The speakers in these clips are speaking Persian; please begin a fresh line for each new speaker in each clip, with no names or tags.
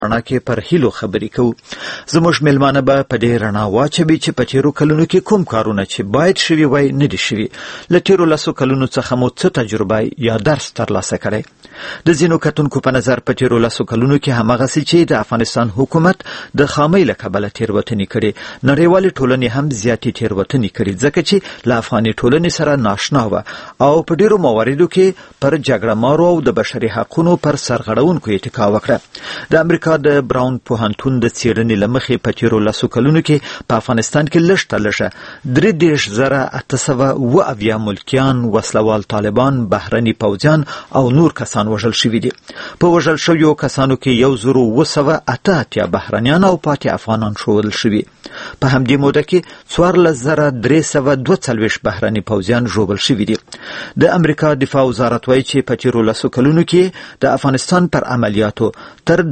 رڼا کې پر هیلو خبرې کوو. زموږ میلمانه به په دې رڼا واچوي چې په تیرو کلونو کې کوم کارونه چې باید شوي وای نه دي شوي. له تیرو 10 کلونو څخه مو څه تجربه یا درس ترلاسه کړی. د ځینو کتونکو په نظر په تیرو 10 کلونو کې هماغسې چې د افغانستان حکومت د خامۍ له کبله تېروتنې کړې، نړیوالې ټولنې هم زیاتې تېروتنې کړې ځکه چې له افغاني ټولنې سره ناشنا وه او په ډېرو مواردو کې پر جګړه مارو او د بشري حقونو پر سرغړونکو اتکا وکړه. د امریکا د براون پوهنتون د څېړنې له مخې په تېرو 10 کلونو کې په افغانستان کې لږ تر لږه 33,870 ملکیان، وسلوال طالبان، بهرني پوځیان او نور کسان وژل شوي دي. په وژل شویو کسانو کې 1,288 بهرنیان او 5 افغانان ښودل شوي. په همدې موده کې 14,342 بهرني پوځیان ژوبل شوي دي. د امریکا دفاع وزارت وایي چې په تېرو 10 کلونو کې د افغانستان پر عملیاتو تر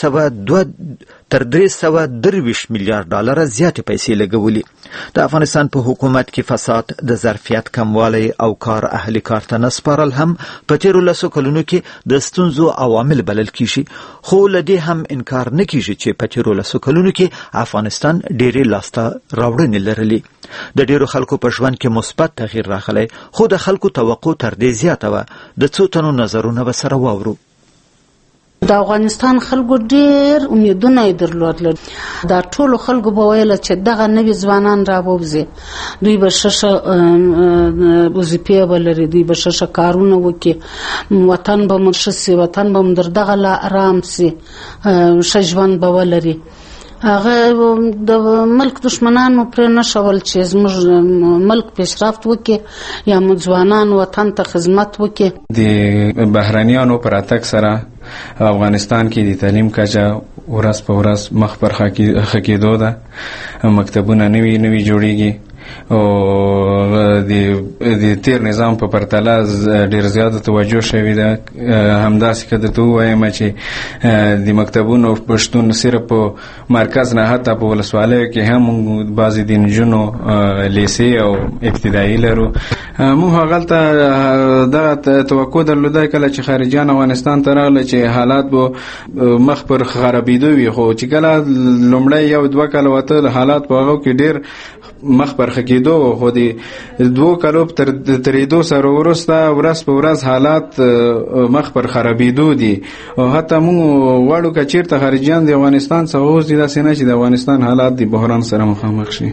323 میلیارډ ډالر زیاتې پیسې لګولي. د افغانستان په حکومت کې فساد، د ظرفیت کموالی او کار اهلي کار ته نه سپارل هم په تېرو 10 کلونو کې د ستونزو عوامل بلل کیږي. خو له دې هم انکار نه کیږي چې په تېرو 10 کلونو کې افغانستان ډېرې لاسته راوړنې لرلې. د ډېرو خلکو په ژوند کې مثبت تغییر راغلی، خو د خلکو توقع تر دې زیاته وه. د څو تنو نظرونه به سره واورو.
د افغانستان خلکو ډېر امیدونه یې درلودل. دا ټولو خلکو به ویل چې دغه نوي ځوانان راووځي، دوی به ښه وظیفې ولري، دوی به ښه کارونه وکړي، وطن به مو ښه سي، وطن به مو در دغه لا ارام سي، ښه ژوند به ولري. هغه د ملک دشمنانو پرې نشول چې زموږ ملک پیشرفت وکړي یا مو ځوانان وطن ته خدمت وکړي.
د بهرنیانو پر اتک سره افغانستان کې د تعلیم کچه ورځ په ورځ مخ پر ښه کېدو ده. مکتبونه نوي جوړیږي او د تیر نظام په پرتله ډېر زیاته توجه شوې ده. همداسې که درته ووایم چې د مکتبونو پشتون صرف په مرکز نه حتی په ولسوالیو کې هم بعضې د نجونو لیسې او ابتدایي لرو. موږ هغلته دغه توقع درلوده کله چې خارجیان افغانستان ته راغله چې حالات به مخ پر خرابېدو وي، خو چې کله لومړی 1-2 کاله وته حالات په هغو کې ډېر مخ پر خکېدو، خو د 2 کالو تر تېرېدو سره وروسته ورځ په ورځ حالات مخ پر خرابېدو دي. او حتی موږ غواړو که چېرته خارجیان د افغانستان څخه ووځي، داسې نه چې د افغانستان حالات د بحران سره مخامخ شي.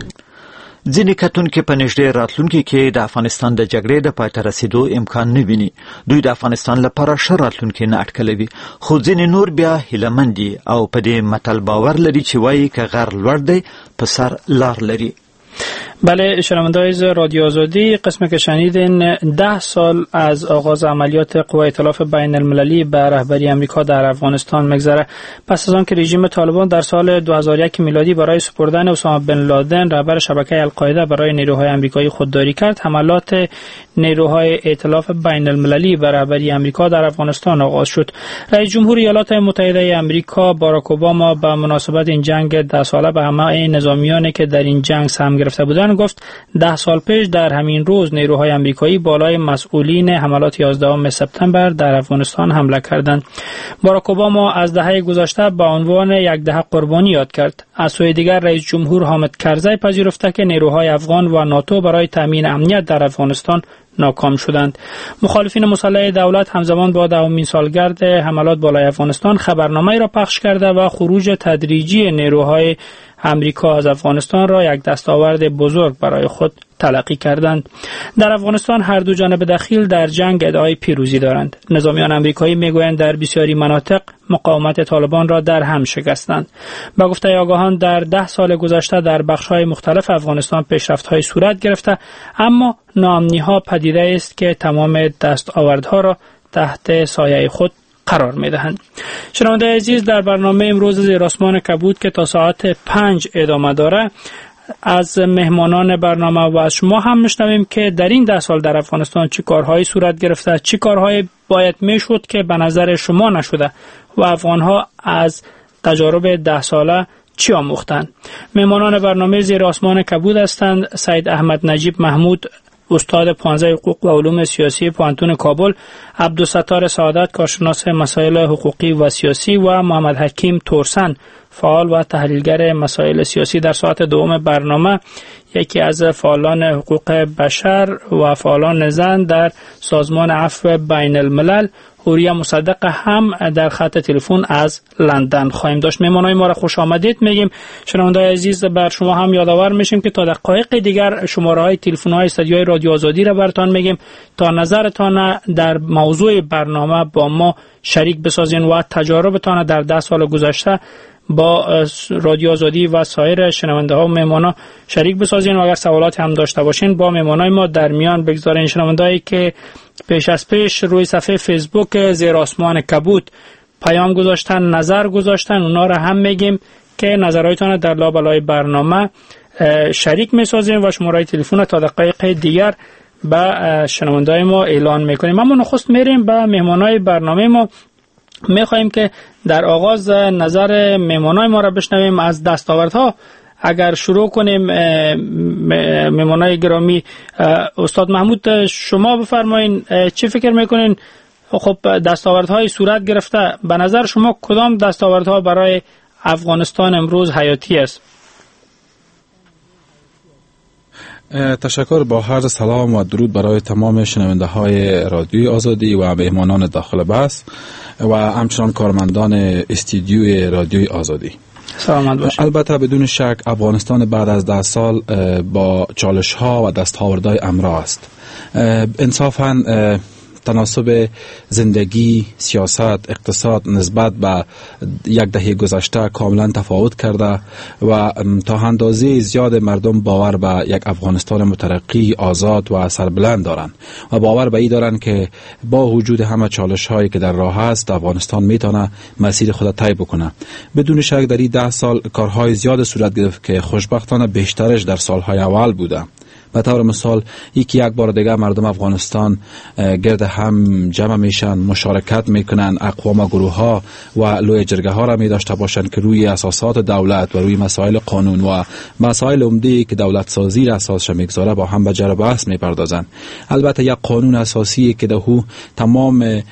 ځینې کتونکي په نږدې راتلونکي کې د افغانستان د جګړې د پای ته رسیدو امکان نه ویني. دوی د افغانستان لپاره ښه راتلونکی نه اټکلوي، خو ځینې نور بیا هیلهمند دي او په دې متل باور لري چې وایي که غر لوړ دی په سر لار لري.
بله شنونده‌های رادیو آزادی، قسم که شنیدین 10 سال از آغاز عملیات قوای ائتلاف بین المللی به رهبری امریکا در افغانستان میگذره. پس از آن که رژیم طالبان در سال 2001 میلادی برای سپردن اسامه بن لادن رهبر شبکه القاعده برای نیروهای آمریکایی خودداری کرد، حملات نیروهای ائتلاف بین المللی به رهبری امریکا در افغانستان آغاز شد. رئیس جمهور ایالات متحده آمریکا باراک اوباما به مناسبت این جنگ 10 ساله به همه نظامیانی که در این جنگ سهم گرفته بودند گفت 10 سال پیش در همین روز نیروهای آمریکایی بالای مسئولین حملات 11 سپتامبر در افغانستان حمله کردند. باراک اوباما از دهه گذشته به عنوان یک دهه قربانی یاد کرد. از سوی دیگر رئیس جمهور حامد کرزی پذیرفته که نیروهای افغان و ناتو برای تامین امنیت در افغانستان ناکام شدند. مخالفین مسلح دولت همزمان با 10مین سالگرد حملات بالای افغانستان خبرنامه‌ای را پخش کرده و خروج تدریجی نیروهای امریکا از افغانستان را یک دستاورد بزرگ برای خود تلقی کردند. در افغانستان هر دو جانب دخیل در جنگ ادعای پیروزی دارند. نظامیان آمریکایی میگویند در بسیاری مناطق مقاومت طالبان را در هم شکستند. با گفته آگاهان در 10 سال گذشته در بخش‌های مختلف افغانستان پیشرفت‌های صورت گرفته، اما ناامنی‌ها پدیده است که تمام دستاوردها را تحت سایه خود قرار می‌دهند. شنوندگان عزیز، در برنامه امروز زیر آسمان کبود که تا ساعت 5 ادامه داره، از مهمانان برنامه و از شما هم میشنویم که در این 10 سال در افغانستان چه کارهایی صورت گرفته، چه کارهایی باید میشد که به نظر شما نشده و افغانها از تجارب 10 ساله چی آموختند. مهمانان برنامه زیر آسمان کبود هستند سید احمد نجیب محمود، استاد 15 حقوق و علوم سیاسی پوهنتون کابل، عبدالستار سعادت کارشناس مسائل حقوقی و سیاسی و محمد حکیم تورسن فعال و تحلیلگر مسائل سیاسی در ساعت دوم برنامه، یکی از فعالان حقوق بشر و فعالان زن در سازمان عفو بین الملل، حوریه مصدق هم در خط تلفن از لندن خواهیم داشت. مهمانای ما را خوش آمدید میگیم. شنونده‌های عزیز، بر شما هم یادآور میشیم که تا دقایق دیگر شماره‌های تلفن‌های استودیوی رادیو آزادی را براتون میگیم تا نظرتان در موضوع برنامه با ما شریک بسازین و تجاربتان در 10 سال گذشته با رادیو آزادی و سایر شنونده ها و مهمانا شریک بسازین و اگر سوالاتی هم داشته باشین با مهمانای ما در میان بگذارین. شنوندهایی که پیش از پیش روی صفحه فیسبوک زیر آسمان کبود پیام گذاشتن، نظر گذاشتن، اونا را هم میگیم که نظرهایتان در لابلای برنامه شریک میسازیم و شماره تلفن تا دقایق دیگر به شنوندهای ما اعلان میکنیم. اما نخست میریم به مهمانای برنامه ما. میخواهیم که در آغاز نظر مهمانای ما را بشنویم از دستاوردها. اگر شروع کنیم مهمانای گرامی، استاد محمود شما بفرمایین چی فکر میکنین؟ خب دستاوردهای صورت گرفته، به نظر شما کدام دستاوردها برای افغانستان امروز حیاتی است؟
تشکر. با عرض سلام و درود برای تمام شنونده های رادیوی آزادی و مهمانان داخل بحث و همچنان کارمندان استودیوی رادیوی آزادی.
سلامت باشید.
البته بدون شک افغانستان بعد از 10 سال با چالش ها و دستاوردهای امرا است. انصافاً تناسب زندگی، سیاست، اقتصاد نسبت به یک دهه گذشته کاملا تفاوت کرده و تا اندازه زیاد مردم باور به یک افغانستان مترقی، آزاد و سربلند دارند و باور به این دارند که با وجود همه چالش هایی که در راه است افغانستان میتونه مسیر خود طی بکنه. بدون شک در این 10 سال کارهای زیاد صورت گرفت که خوشبختانه بیشترش در سالهای اول بوده. به طور مثال یک بار دیگه مردم افغانستان گرد هم جمع میشن، مشارکت میکنن، اقوام و گروه ها و لوی جرگه ها را می داشته باشند که روی اساسات دولت و روی مسائل قانون و مسائل عمده که دولت سازی را اساسش میگذاره با هم به جر بحث میپردازند. البته یک قانون اساسی که دهو تمام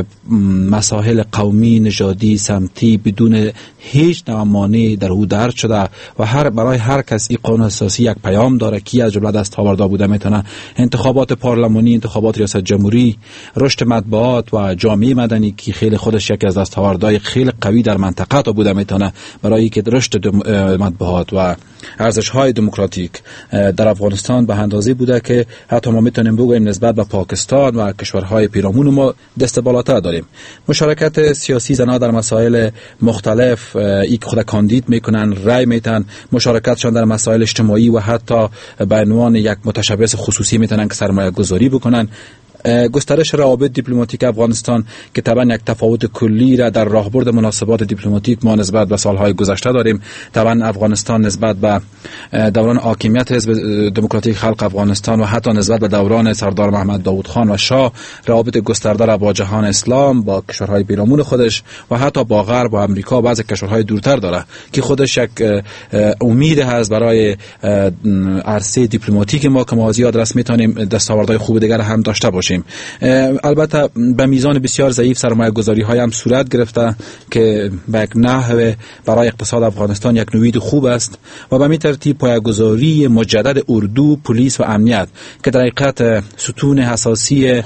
مسائل قومی، نژادی، سمتی بدون هیچ نوع مانع در او درج شده و برای هر کس این قانون اساسی یک پیام داره که از جمله دستاوردا بوده میتونه انتخابات پارلمانی، انتخابات ریاست جمهوری، رشد مطبوعات و جامعه مدنی که خیلی خودش یکی از دستاوردهای خیلی قوی در منطقه تا بوده میتونه برای که رشد مطبوعات و ارزش‌های دموکراتیک در افغانستان به اندازه بوده که حتی ما میتونیم بگوییم نسبت به پاکستان و کشورهای پیرامون ما دست بالاتر داریم. مشارکت سیاسی زنان در مسائل مختلف ای که خود کاندید میکنن، رای میتن، مشارکتشان در مسائل اجتماعی و حتی به عنوان یک متشبث خصوصی میتونن که سرمایه گذاری بکنن. گسترش روابط دیپلماتیک افغانستان که طبعا یک تفاوت کلی را در راهبرد مناسبات دیپلماتیک ما نسبت به سالهای گذشته داریم. طبعا افغانستان نسبت به دوران حاکمیت حزب دموکراتیک خلق افغانستان و حتی نسبت به دوران سردار محمد داود خان و شاه روابط گسترده را با جهان اسلام، با کشورهای پیرامون خودش و حتی با غرب و امریکا و بعضی کشورهای دورتر داره که خودش یک امید هست برای عرصه دیپلماتیک ما که ما زیاد رسمی میتونیم دستاوردهای خوب دیگر هم داشته باشیم. البته به میزان بسیار ضعیف سرمایه گذاری های هم صورت گرفته که به یک نحو برای اقتصاد افغانستان یک نوید خوب است و به همین ترتیب پایه‌گذاری مجدد اردو، پلیس و امنیت که در حقیقت ستون اساسی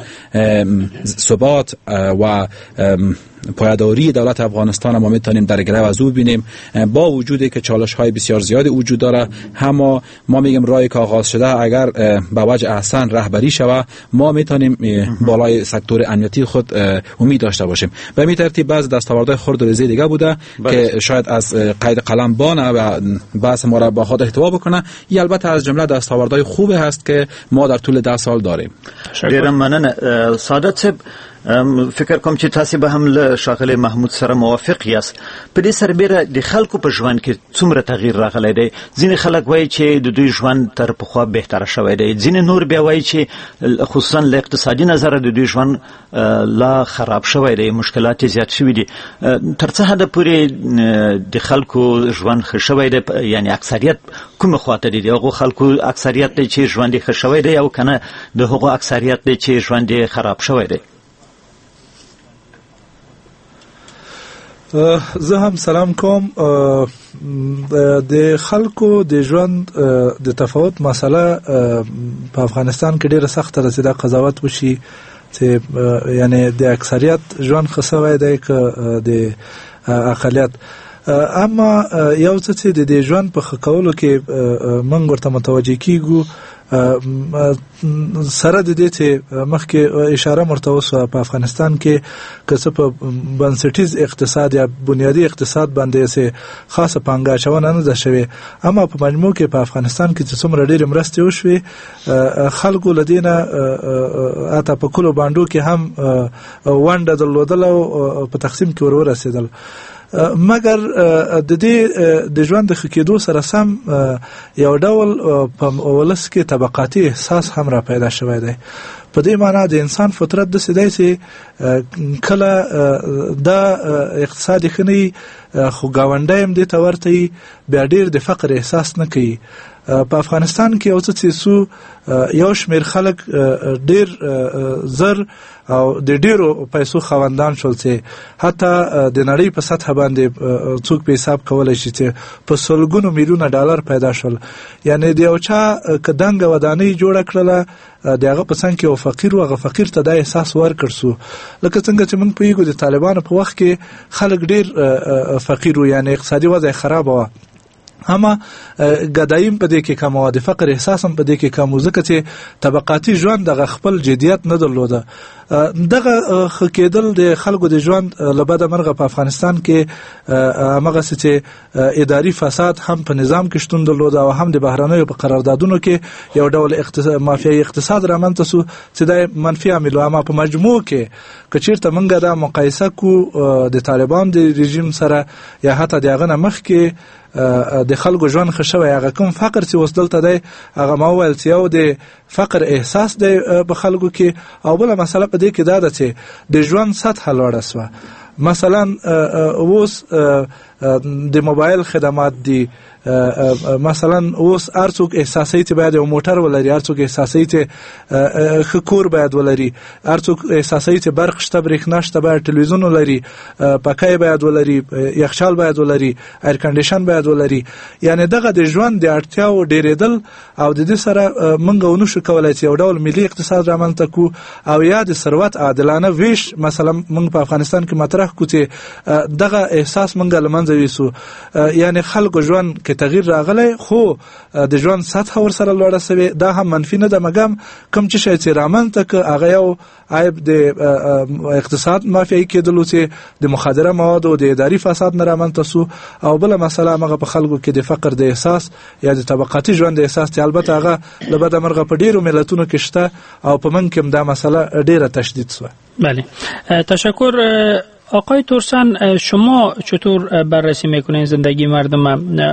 ثبات و پایداری دولت افغانستان ما میتونیم در گرو از او ببینیم. با وجودی که چالش های بسیار زیادی وجود داره، اما ما میگیم راهی که آغاز شده اگر به وجه احسن رهبری شود ما میتونیم بالای سکتور امنیتی خود امید داشته باشیم. به همین ترتیب بعض دستاوردهای خرد و ریزی دیگه بوده که شاید از قید قلم بانه و بحث ما را با خود احتوا بکنه. این البته از جمله دستاوردهای خوبه هست که ما در طول 10 سال داریم.
ډیر مننه سعادت صاحب. فکر کوم چې تاسو به هم له شاغلی محمود سره موافق یاست. په دې سربېره د خلکو په ژوند کې څومره تغییر راغلی دی. ځینې خلک وایي چې د دوی ژوند تر پخوا بهتره شوی دی، ځینې نور بیا وایي چې خصوصا له اقتصادي نظره د دوی ژوند لا خراب شوی دی، مشکلات زیات شوي دي. تر څه حده پورې د خلکو ژوند ښه شوی دی؟ یعنی اکثریت کومه خواته دي؟ هغو خلکو اکثریت دی چې ژوند یې ښه شوی دی او کنه د هغو اکثریت دی چې ژوند یې خراب شوی دی؟
زه هم سلام کوم. د خلکو د ژوند د تفاوت مسله په افغانستان کې ډیره سخته ده چې دا قضاوت وشي چې یعنی د اکثریت ژوند ښه شوی دی که د اقلیت. اما یو څه چې د ژوند په ښه کولو کې موږ ورته متوجه کیږو سره د دې چې مخکې اشاره مرته وسوه په افغانستان کې که څه په بنسټیز اقتصاد یا بنیادی اقتصاد باندې څه خاصه پانګه اچونه نه ده شوې، اما په مجموع کې په افغانستان کې چې څومره ډېرې مرستې وشوې خلکو له دې نه حتی په کلو بانډو کې هم ونډه درلودله او په تقسیم کې ورسېدل. مګر د دې د ژوند د ښه کېدو سره سم یو ډول په ولس کې طبقاتي احساس هم را پیدا شوی دی. په دې معنا د انسان فطرت داسې دی چې کله دا اقتصادي ښه نه وي خو ګاونډی هم دې ته ورته وي، بیا ډېر د فقر احساس نه کوي. په افغانستان کې یو څه چې یو شمېر خلک ډېر زر او د ډېرو پیسو خاوندان شول چې حتی د نړۍ په سطح باندې څوک په حساب کولی شي چې په سلګونو میلیونه ډالر پیدا شول. یعنی د یو چا که دنګه ودانۍ جوړه کړله د هغه په څنګ کې یو فقیر و، هغه فقیر ته دا احساس ورکړ سو لکه څنګه چې موږ پوهېږو د طالبانو په وخت کې خلک ډېر فقیر و، یعنی اقتصادي وضع خراب وه، اما ګدایم په دې کې کم و، د فقر احساس هم په دې کې کم و، ځکه چې طبقاتي ژوند دغه خپل جدیت نه درلوده. دغه ښه کېدل د خلکو د ژوند له بده مرغه په افغانستان کې همغسې چې اداري فساد هم په نظام کې شتون درلوده او هم د بهرنیو په قراردادونو کې یو ډول مافیایي اقتصاد رامنځته سو چې دا منفي عامل و. اما په مجموع کې که چېرته موږ دا مقایسه کو د طالبان د رژیم سره یا حتی د هغه نه مخکې د خلکو ژوند ښه شوی، هغه کوم فقر چې اوس دلته دی هغه ما وویل چې یو د فقر احساس دی په خلکو کې، او بله مسله په دې کې دا ده چې د ژوند سطحه لوړه سوه. مثلا اوس د موبایل خدمات دي، مثلا اوس هر څوک احساسوي چې باید یو موټر ولري، هر څوک احساسوي چې ښه کور باید ولري، هر څوک احساسوي چې برق شته، برېښنا شته، باید تلویزیون ولري، پکۍ باید ولري، یخچال باید ولري، ایر کنډیشن باید ولري. یعنی دغه د ژوند د اړتیاو ډېرېدل او د دې سره موږ ونشو کولی چې یو ډول ملي اقتصاد رامنځته کړو او یا د ثروت عادلانه ویش مثلا موږ په افغانستان کې مطرح کړو چې دغه احساس موږ له منځه ویسو. یعنی خلکو ژوند کې تغییر راغلی خو د ژوند سطح ورسره لوړه سوې، دا هم منفي نه ده، مګم کوم چې شی چې رامنځته که هغه یو عیب د اقتصاد مافیایي کېدلو چې د مخدره موادو او د اداري فساد نه رامنځته سو، او بله مسله همغه په خلکو کې د فقر د احساس یا د طبقاتي ژوند د احساس چې البته هغه له بده مرغه په ډېرو ملتونو کې شته او په من کې هم دا مسله ډېره تشدید سوه.
بله، تشکر. آقای ترسن، شما چطور بررسی میکنین زندگی مردم؟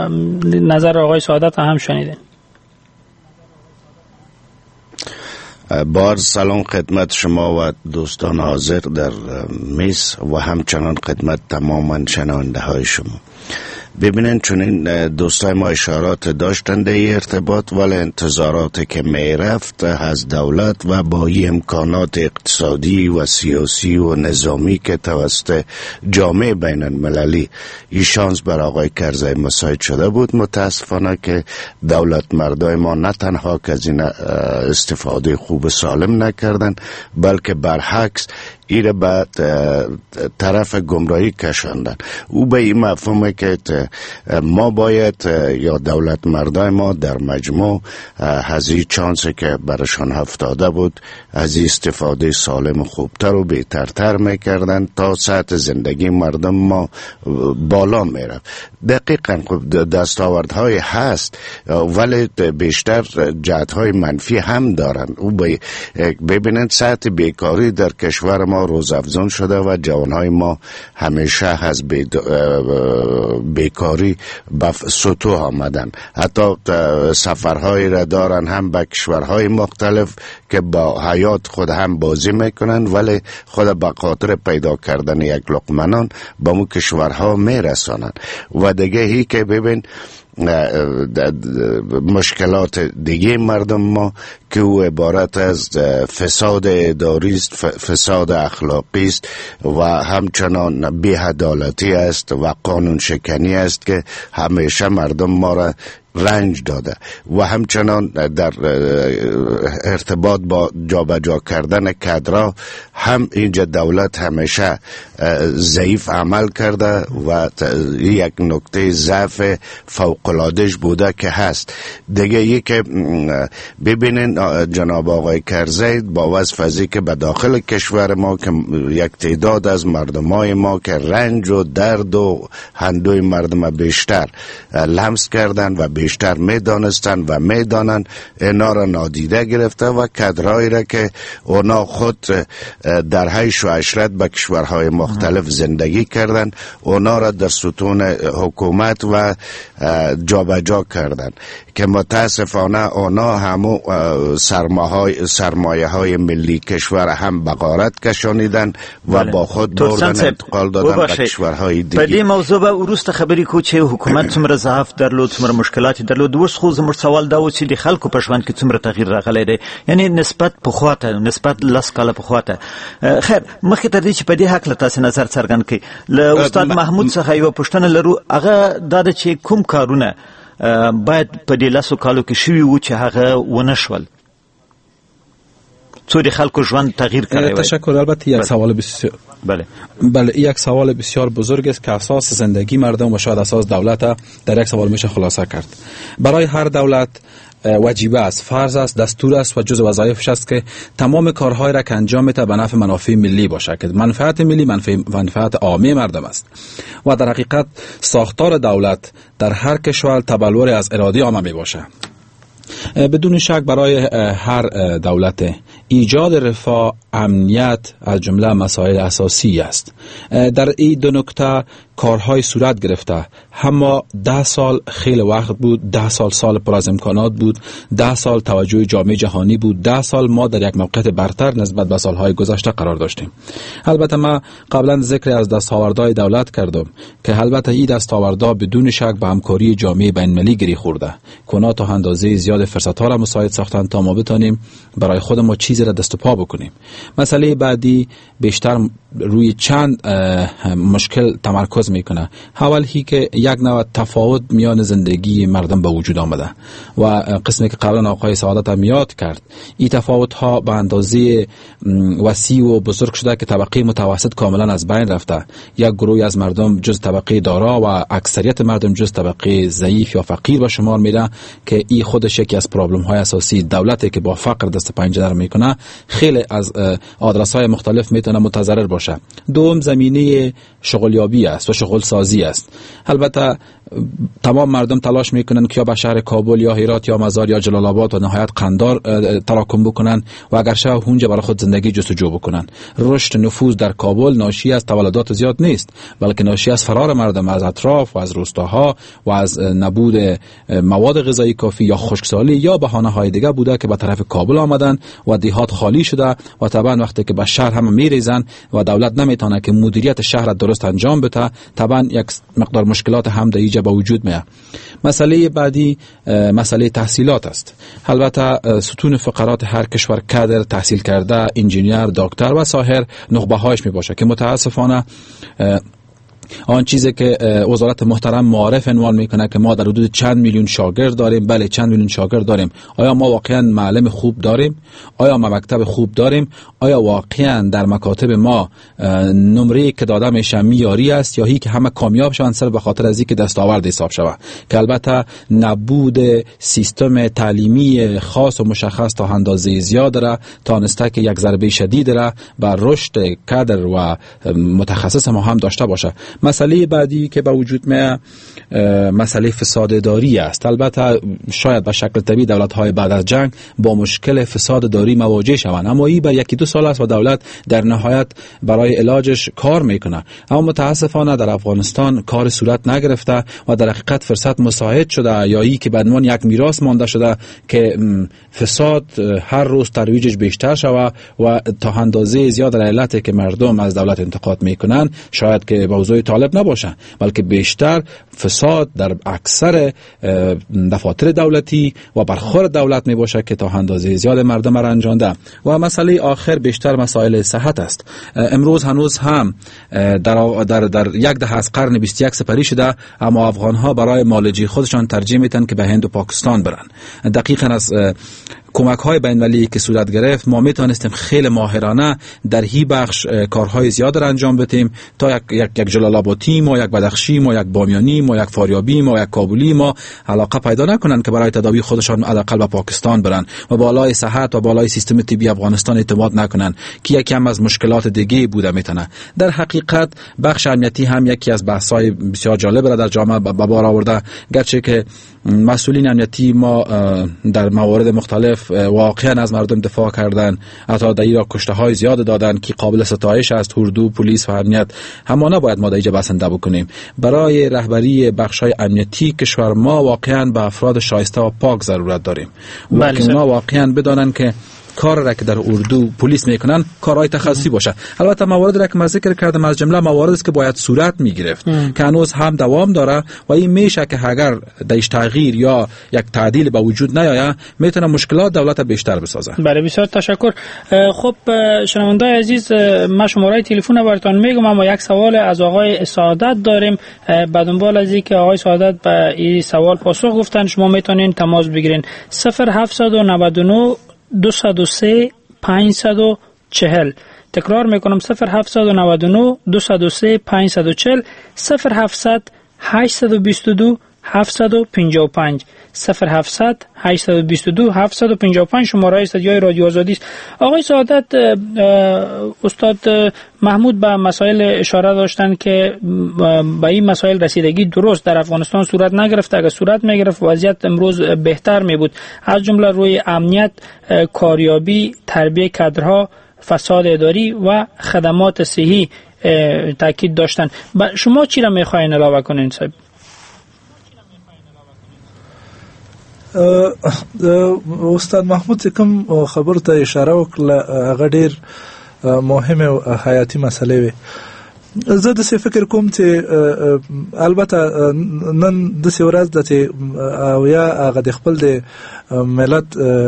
نظر آقای سعادت هم شنیدین.
بار سلام خدمت شما و دوستان حاضر در میز و همچنان خدمت تماما شنونده های شما. ببینن چون این دوستای ما اشارات داشتن در ارتباط، ولی انتظاراتی که میرفت از دولت و با این امکانات اقتصادی و سیاسی و نظامی که توسط جامعه بین المللی این شانس بر آقای کرزی مساعد شده بود، متاسفانه که دولت مردای ما نه تنها که از این استفاده خوب سالم نکردن، بلکه برعکس ایره به طرف گمراهی کشاندن. او به این مفهومه که ما باید یا دولت مردای ما در مجموع از این چانسی که برشان افتاده بود از این استفاده سالم خوبتر و بهترتر میکردن تا سطح زندگی مردم ما بالا میرفت. دقیقا دستاوردهای هست ولی بیشتر جهتهای منفی هم دارن. او ببینید سطح بیکاری در کشور ما ما روزافزون شده و جوانهای ما همیشه از بیکاری به سطوح آمدن. حتی سفرهای را دارن هم به کشورهای مختلف که با حیات خود هم بازی میکنن، ولی خود به خاطر پیدا کردن یک لقمه نان به مو کشورها میرسانن. و دیگه هی که ببین مشکلات دیگه مردم ما که او عبارت از فساد اداری است، فساد اخلاقی است و همچنان بی‌عدالتی است و قانون شکنی است که همیشه مردم ما را رنج داده و همچنان در ارتباط با جابجا کردن کادرها هم اینجا دولت همیشه ضعیف عمل کرده و یک نکته ضعف فوق‌العاده‌اش بوده که هست. دیگه یک که ببینین جناب آقای کرزی با وصف از که به داخل کشور ما که یک تعداد از مردمای ما که رنج و درد و هندوی مردم بیشتر لمس کردن و بیشتر میدانستن و میدانن، اینا را نادیده گرفته و کادرهایی را که اونا خود در حیش و عشرت به کشورهای مختلف زندگی کردن، اونا را در ستون حکومت و جابجا کردن که متاسفانه اونا همو سرمایه های ملی کشور هم به غارت کشانیدن و با خود بردن انتقال دادن به کشورهای دیگه.
په دې موضوع به وروسته خبرې کوو چې حکومت څومره ضعف درلود، څومره مشکلات درلود. اوس خو زموږ سوال دا و چې د خلکو په ژوند کې څومره تغییر راغلی دی، یعنی نسبت پخواته، نسبت 10 کاله پخواته. خیر، مخکې تر دې چې په دې حق له تاسو نظر څرګند کړئ، له استاد محمود څخه یو پوښتنه لرو. هغه دا ده چې کوم کارونه باید په دې 10 کالو کې شوي وو چې هغه ونه شول؟ څو د خلکو ژوند تغییر کړی وای؟
تشکر. البته یک سوال بسیار بله یک سوال بسیار بزرگ است که اساس زندگی مردم و شاید اساس دولت در یک سوال میشه خلاصه کرد. برای هر دولت واجبه است، فرض است، دستور است و جزء وظایفش است که تمام کارهای را که انجام میده به نفع منافع ملی باشه که منفعت ملی منفعت عامه مردم است. و در حقیقت ساختار دولت در هر کشور تبلوری از اراده عامه می باشه. بدون شک برای هر دولت ایجاد رفاه، امنیت از جمله مسائل اساسی است. در این دو نکته کارهای صورت گرفته، اما 10 سال خیلی وقت بود، 10 سال پر از امکانات بود، 10 سال توجه جامعه جهانی بود، 10 سال ما در یک موقعیت برتر نسبت به سالهای گذشته قرار داشتیم. البته ما قبلا ذکر از دستاوردهای دولت کردم که البته این دستاوردها بدون شک به همکاری جامعه بین‌المللی گری خورده. کنا تا اندازه زیاد فرصت‌ها را مساعد ساختن تا ما بتونیم برای خود ما چیزی را دست و پا بکنیم. مسئله بعدی بیشتر روی چند مشکل تمرکز میکنه. اول هی که یک نوع تفاوت میان زندگی مردم به وجود آمده و قسمی که قبلا آقای سعادت هم یاد کرد، این تفاوت ها به اندازه وسیع و بزرگ شده که طبقه متوسط کاملا از بین رفته. یک گروه از مردم جز طبقه دارا و اکثریت مردم جز طبقه ضعیف یا فقیر به شمار میره که این خودش یکی از پرابلم های اساسی دولتی که با فقر دست پنجه در میکنه خیلی از آدرس های مختلف میتونه متضرر باشه. دوم زمینه شغلیابی است و شغل سازی است. البته تمام مردم تلاش میکنن که یا به شهر کابل یا هرات یا مزار یا جلال آباد و نهایت قندار تراکم بکنن و اگرچه اونجا برای خود زندگی جستجو بکنن. رشد نفوذ در کابل ناشی از تولدات زیاد نیست، بلکه ناشی از فرار مردم از اطراف و از روستاها و از نبود مواد غذایی کافی یا خشکسالی یا بهانه های دیگه بوده که به طرف کابل آمدن و دیهات خالی شده و طبعا وقتی که به شهر هم میریزن و دولت نمیتونه که مدیریت شهر درست انجام بده، طبعا یک مقدار مشکلات هم در اینجا به وجود میاد. مسئله بعدی مسئله تحصیلات است. البته ستون فقرات هر کشور کادر تحصیل کرده، انجینیر، دکتر و سایر نخبه هایش می باشه که متاسفانه آن چیزی که وزارت محترم معرف عنوان میکنه که ما در حدود چند میلیون شاگرد داریم. بله، چند میلیون شاگرد داریم. آیا ما واقعا معلم خوب داریم؟ آیا ما مکتب خوب داریم؟ آیا واقعا در مکاتب ما نمره که داده میشه معیاری است یا هی که همه کامیاب شوند صرف به خاطر از اینکه دستاورد حساب شود؟ که البته نبود سیستم تعلیمی خاص و مشخص تا اندازه زیاد داره تانسته که یک ضربه شدید داره بر رشد کادر و متخصص ما هم داشته باشه. مسئله بعدی که به وجود میاد مسئله فساد اداری است. البته شاید به شکل طبیعی دولت‌های بعد از جنگ با مشکل فساد اداری مواجه شوند، اما این بر 1-2 سال است و دولت در نهایت برای علاجش کار میکنه. اما متاسفانه در افغانستان کار صورت نگرفته و در حقیقت فرصت مساعد شده یا ای که به عنوان یک میراث مانده شده که فساد هر روز ترویجش بیشتر شود و تا اندازه زیاد در علت که مردم از دولت انتقاد میکنن شاید که موضوع طالب نباشه، بلکه بیشتر فساد در اکثر دفاتر دولتی و برخورد دولت می باشه که تا اندازه زیاد مردم را رنجانده. و مسئله آخر بیشتر مسائل صحت است. امروز هنوز هم در یک دهه از قرن 21 سپری شده، اما افغان ها برای معالجه خودشان ترجیح میتن که به هند و پاکستان برن. دقیقاً از کمک های بین المللی که صورت گرفت ما میتونستیم خیلی ماهرانه در هی بخش کارهای زیاد را انجام بدیم تا یک جلال آبادی ما، یک بدخشی ما، یک بامیانی ما، یک فاریابی ما، یک کابلی ما علاقه پیدا نکنن که برای تداوی خودشان حداقل به پاکستان برن و بالای صحت و بالای سیستم طبی افغانستان اعتماد نکنن که یکی هم از مشکلات دیگه بوده میتونه. در حقیقت بخش امنیتی هم یکی از بحث‌های بسیار جالب را در جامعه به بار آورده، گرچه که مسئولین امنیتی ما در موارد مختلف واقعا از مردم دفاع کردن، حتی در ایران کشته‌های زیاد دادن که قابل ستایش است. اردو، پلیس و امنیت همه نباید ما دیگه بسنده بکنیم. برای رهبری بخش‌های امنیتی کشور ما واقعا به افراد شایسته و پاک ضرورت داریم و که اونا واقعا بدانن که کار را که در اردو پلیس میکنن کارهای تخصصی باشه. البته موارد را که من ذکر کردم از جمله مواردی است که باید صورت میگرفت که هنوز هم دوام داره و این میشه که اگر درش تغییر یا یک تعدیل به وجود نیاید میتونه مشکلات دولت بیشتر بسازه.
بله بسیار تشکر. خب شنوندای عزیز، من شماره تلفن براتون میگم، اما یک سوال از آقای سعادت داریم. بعد دنبال از اینکه آقای سعادت به این سوال پاسخ گفتن شما میتونین تماس بگیرین 0799 203 540. تکرار میکنم 0799 203 540 0700 822 755 0700 822 755 شماره استودیوی رادیو آزادی است. آقای سعادت، استاد محمود به مسائل اشاره داشتن که به این مسائل رسیدگی درست در افغانستان صورت نگرفت. اگر صورت میگرفت وضعیت امروز بهتر می بود، از جمله روی امنیت، کاریابی، تربیت کادرها، فساد اداری و خدمات صحی تاکید داشتن. شما چی را میخواین علاوه کنین صاحب؟
استاد محمود کوم خبر ته اشاره وکړه هغه ډیر مهمه او حیاتي مسلې وي. زه د فکر کوم چې البته نن د ورځ د او یا هغه د خپل د ملت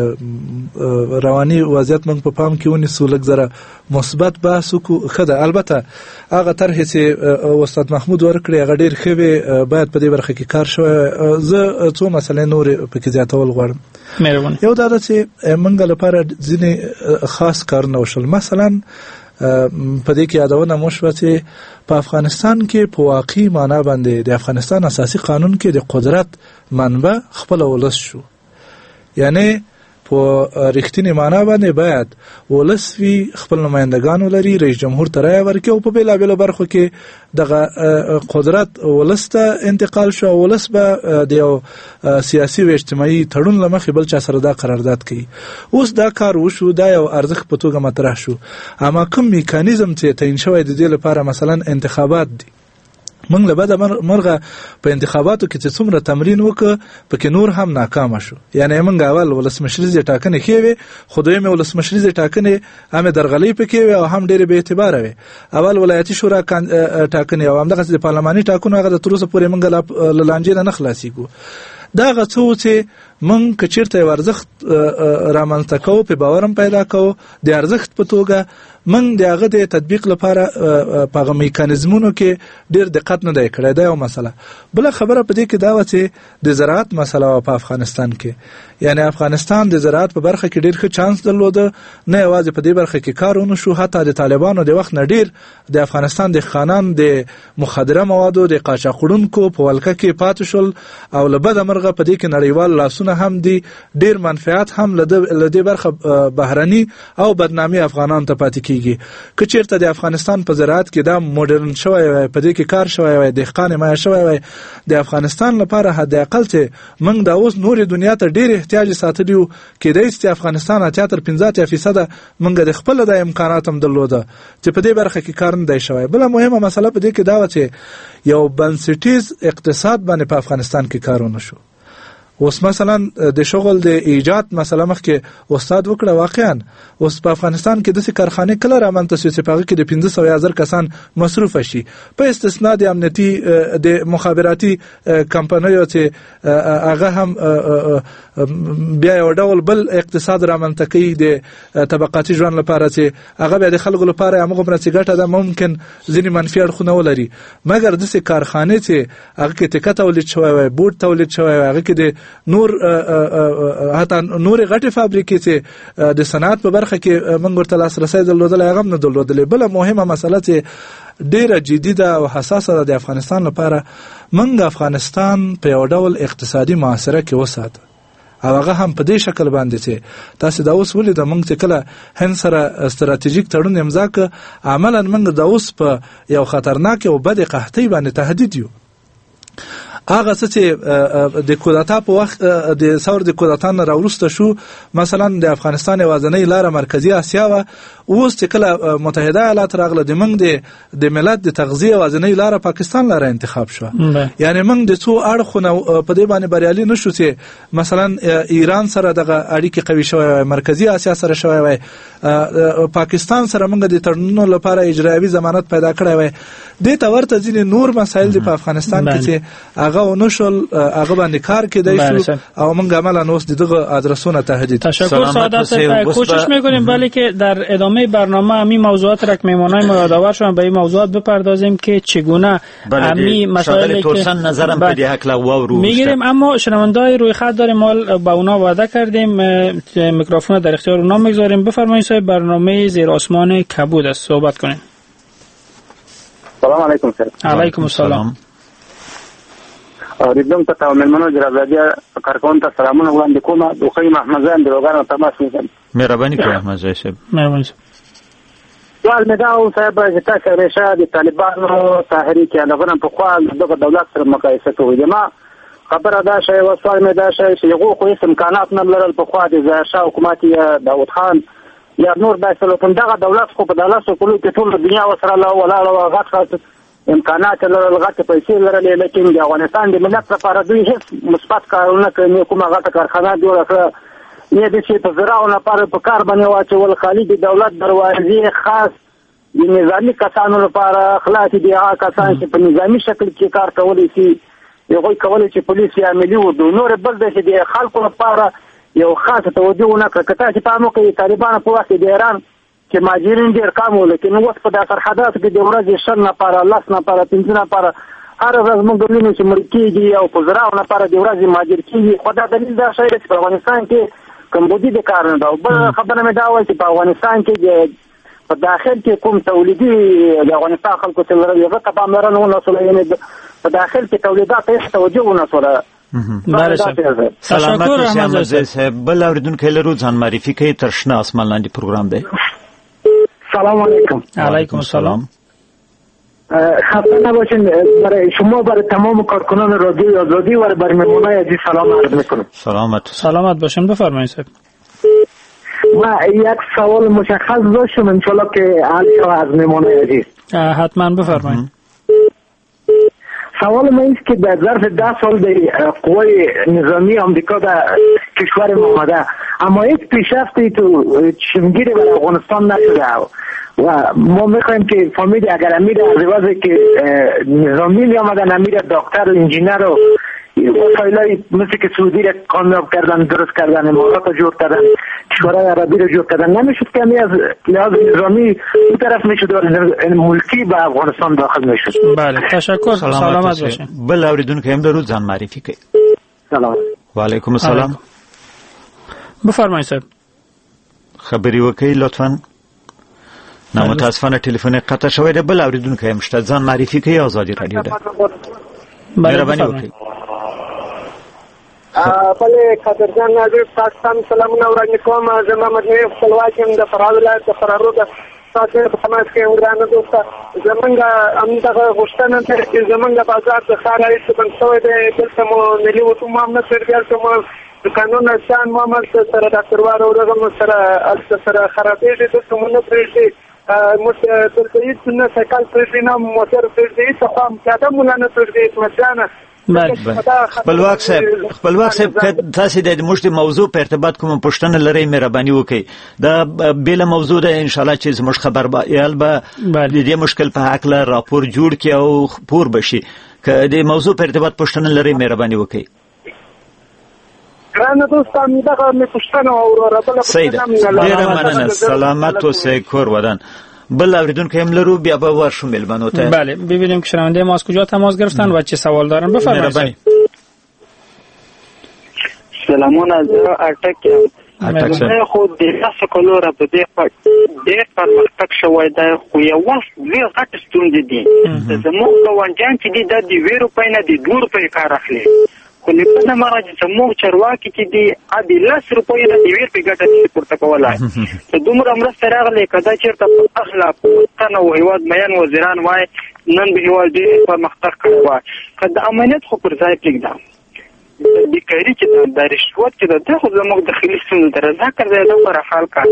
رواني وضعیت موږ په پام کې ونیسو، لږ زره مثبت بحث وکړو. ښه ده، البته هغه طرحې چې استاد محمود ورکړي هغه ډېر ښه وي، باید په دې برخه کې کار شوی. زه څو مسلې نورې پکې زیاتول غواړم. یو دا ده چې موږ لپاره ځینې خاص کارونه وشول. مثلا په دې کې یادونه مو شوه چې په افغانستان کې په واقعي معنا باندې د افغانستان اساسي قانون کې د قدرت منبع خپل ولس شو. یعنی په رښتینی معنا باندې باید ولس وی خپل نمائندگان ولري، رئیس جمهور ته رایه ورکړي او په بیلابیلو برخو کې دغه قدرت ولس ته انتقال شو. ولس به د یو سیاسي و اجتماعي تړون لمخې بل چا سره دا قرارداد کوي. اوس دا کار وشو، دا یو ارزښت په توګه مطرح شو، اما کوم میکانیزم چې تعیین شوی د دې لپاره مثلا انتخابات دي. موږ له بعد مرغه په انتخاباتو کې چې څومره تمرین وکړ پکې نور هم ناکام شو. یعنی موږ اول ولسمشریزې ټاکنې کېوي، خو دوی مې ولسمشریزې ټاکنې هم درغلي پکې وي او هم ډېرې بې اعتباره وي. اول ولایتي شورا ټاکنې او همدغه د پارلماني ټاکنو هغه د تر اوسه پورې موږ له لانجې نه خلاصېږو. دا هغه څه چې موږ که چېرته یو ارزښت رامنځته کوو، په باور هم پیدا کوو د ارزښت په توګه، موږ د هغه د تطبیق لپاره په هغه میکانیزمونو کې ډېر دقت نه دی کړی. دا یو مسله. بله خبره په دې کې دا وه چې د زراعت مسله وه په افغانستان کې. یعنی افغانستان د زراعت په برخه کې ډېر ښه چانس درلوده، نه یوازې په دې برخه کې کار ونه شو، حتی د طالبانو د وخت نه ډېر د افغانستان دهقانان د مخدره موادو د قاچاق وړونکو په ولکه کې پاتې شول او له بده مرغه په دې کې نړیوال لاسونه هم دي، ډېر منفعت هم له دې برخه بهرني او بدنامي افغانانو ته پاتې کیږي. که چیرته د افغانستان په زراعت کې دا مدرن شوی وای، په دې کې کار شوی وای، دهقان ما شوی وای، د افغانستان لپاره حد اقل چې موږ دا اوس نور دنیا ته ډیر احتیاج ساتلیو کېدای چې افغانستان 85% موږ د خپل د امکانات هم درلوده چې په دې برخه کې کار نه دی شوی. بل مهمه مسله په دې کې دا و چې یو بنسټیز اقتصاد باندې په افغانستان کې کارونه شو. اوس مثلا د شغل د ایجاد مسله مخکې استاد وکړه، واقعا اوس په افغانستان کې داسې کارخانه کله رامنځته شوې چې په هغه کې د 15,000 کسان مصروف شي، په استثناء د امنیتي د مخابراتي کمپنیو چې هغه هم بیا یو ډول بل اقتصاد رامنځته کوي د طبقاتي ژوند لپاره چې هغه بیا د خلکو لپاره هغه مرسته ګټه ده ممکن ځینې منفي اړخونه ولري، مګر داسې کارخانه چې هغه کې تکه تولید شوی وي، بوټ تولید شوی وي، هغه کې د نور حتی نور غټي فابریکې چې د صنعت په برخه کې موږ ورته لاسرسي درلودل هغه نه درلودل. بل مهمه مسله چې ډیره جدي ده او حساسه ده د افغانستان لپاره، موږ افغانستان په یو ډول اقتصادي معاصره کې وساته او هغه هم په دې شکل باندې چې تاسو دا اوس ولې د موږ چې کله هند سره استراتیژیک تړون امضا کړ، عملاً موږ دا اوس په یو خطرناک او بد قحطۍ باندې تهدید یو. هغه څه چې د کودتا په وخت د ثور د کودتا نه راوروسته شو، مثلا د افغانستان یوازینۍ لار مرکزی اسیا و، اوس چې کله متحده ایالات راغله د موږ د ملت د تغذیه یوازینۍ لار پاکستان لار انتخاب شو. یعنی موږ د څو اړخونه په دې باندې بریالي نشو چې مثلا ایران سره دغه اړیکې قوي شوی، مرکزی اسیا سره شوی وي، پاکستان سره موږ د تړونونو لپاره اجرایوي ضمانت پیدا کړی وي. دې ته ورته ځینې نور مسایل د افغانستان کې چې هغه ونشل هغه باندې کار کېدای شو او موږ عملاً اوس دغه ادرسونه تهدید.
تشکر سعادت، کوشش می‌کنیم ولی که در ادامه برنامه همین موضوعات را که میهمانای ما یادآور شدن به این موضوعات بپردازیم که چگونه همین مسائلی که
نظرم په دې حق لا
میگیریم. اما شنوندای روی خط داریم، ما با اونا وعده کردیم میکروفون در اختیار اونا میگذاریم. بفرمایید صاحب، برنامه زیر آسمان کبود است، صحبت کنیم.
سلام علیکم سر.
علیکم السلام.
ریدم ته ملمنو جرازادي کارکون ته سلامونه وړاندې کوم. دوخی محمد زان دروګانو تماس میکم.
مهرباني کوئ احمد زای صاحب.
مهرباني.
سوال مې دا او صاحب چې تاسو ریشه د طالبانو تحریک لغونه په خوا دغه دولت سره مقایسه کوي. جما خبره دا شی او سوال مې دا شی چې یو خو هیڅ امکانات نه لرل په خوا د ظاهرشاه حکومت یا داود خان یا نور داسې لکه دغه دولت خو په دولت کولو کې ټول دنیا وسره لا ولا غټ امکانات لرل، غټ پیسې لرل، لیکن د افغانستان د ملت لپاره دوی هیڅ مثبت کارونه کوي. کومه غټه کارخانه جوړه کړه نه د چې په زراعت لپاره په کار باندې واچول، خالي د دولت دروازې خاص د نظامی کسانو لپاره خلاص دي، هغه کسان چې په نظامی شکل کې کار کولی شي یو کولی چې پولیس یا ملي ودو نور بل د خلکو لپاره یو خاصه توجه نه کړه. کته چې په موقع طالبان په وخت د ایران چې ماجرین ډیر کم وو، لیکن اوس په د سرحدات کې د ورځې 6 نفر 10 نفر 15 نفر هر ورځ موږ ګورو چې مړ کېږي او په زراعت لپاره د ورځې ماجر کېږي. خدا دلیل دا شی چې په افغانستان کې کمبودي د کار نه دا. بل خبره مې دا وایي چې په افغانستان کې په داخل کې کوم تولیدي د افغانستان خلکو څخه لري هغه ته پاملرنه ونه شوه، یعنی په داخل کې تولیدات هیڅ توجه ونه شوه.
بله صاحب،
سلامت احمد زای صاحب. بل اوریدونکو لرو ځان معرفي کوي تر شنه اسمان لاندې پروګرام دی.
سلام علیکم.
علیکم السلام.
خسته نباشین. برای شما برای تمام کارکنان رادیو آزادی و برای مهمانای عزیز سلام عرض میکنم.
سلامت باشین. بفرمایید صاحب.
ما یک سوال مشخص داشتم انشالله که حل شود از مهمانای عزیز.
حتما بفرمایید.
سوال من است که در ظرف 10 سال در قوای نظامی آمریکا در کشور ما آمده اما هیچ پیشرفتی تو چشمگیری برای افغانستان نشده و ما میخوایم که فهمید اگر امیر از عوض که نظامی می آمدن امیر دکتر انجینر و وسایلای مثل که سعودی را کامیاب کردن، درست کردن، امارات را جور کردن، کشورهای عربی را جور کردن، نمیشد که همی از لحاظ نظامی اون طرف میشد و ملکی به افغانستان داخل میشد.
بله تشکر. سلامت باشین.
بل اوریدونکو هم درود ځان معرفي کوي.
سلام.
و علیکم السلام.
بفرمایید صاحب.
خبري وکړئ لطفا. نه متاسفانه ټلیفون قطع شوی دی. بل اوریدونکو هم شته، ځان معرفي کوي. آزادي رادیو ده. مهرباني وکړئ.
بله قدرجان ناظر پاکستان سلامونه وړاندې کوم. زه محمد نعیم خپلواک یم د فراه ولایت د فراه روډ تاسو په سماج کې ورانه دوستا زمونږ همدغه غوښتنه ده چې زمونږ بازار د ښار هیڅ بنسوي دی دلته مو ملي حکومت نه تربیت مو د قانون اسان معامل سره د تروار او رغم سره خرابېږي دلته مو نه پرېږدي موږ دلته هیڅ نه سایکل پرېږدي نه موټر پرېږدي هیڅ خام پیاده مو نه پرېږدي مجانه.
خپلواک صاحب تاسو د موږ د موضوع په ارتباط کوم پوښتنه لرئ مهرباني وکړئ. دا بل موضوع ده ان شاء الله چې زموږ خبر به د دې مشکل په حق له راپور جوړ کړي او پور بشي. که د موضوع په ارتباط پوښتنه لرئ مهرباني وکړئ.
ګرانه دوستان دغه مې پوښتنه اوره بل
پوښتنه ډیره مننه. سلامت اوسئ کور ودان. بل اوریدونکو هم لرو بیا به ورشو ملمنو ته.
بله ببینیم که شنونده ما از کجا تماس گرفتن و چه سوال دارن. بفرمایید.
سلامونه از اټک یم. خو د تاسو کولور په دې پرمختګ شوی دا خو یو وخت لوی غټ ستونزې دي. زموږ ګاونډیان چې دي د 2 روپۍ نه د 2 روپۍ کار اخلي. خو لپاره مراد زموږ چرواکي چې دي ا د 10 روپۍ نه د 2 روپۍ ګټه پورته کولای. ته دومره مرسته راغلی کدا چیرته په اخلاق تنه او هیواد میان وزیران وای نن به هیواد دې پرمختګ کوي. کدا امنیت خو پر ځای پکې د کاری چې د رشوت چې د خو زموږ داخلي ستونزې درځه کړی دا پر حال کا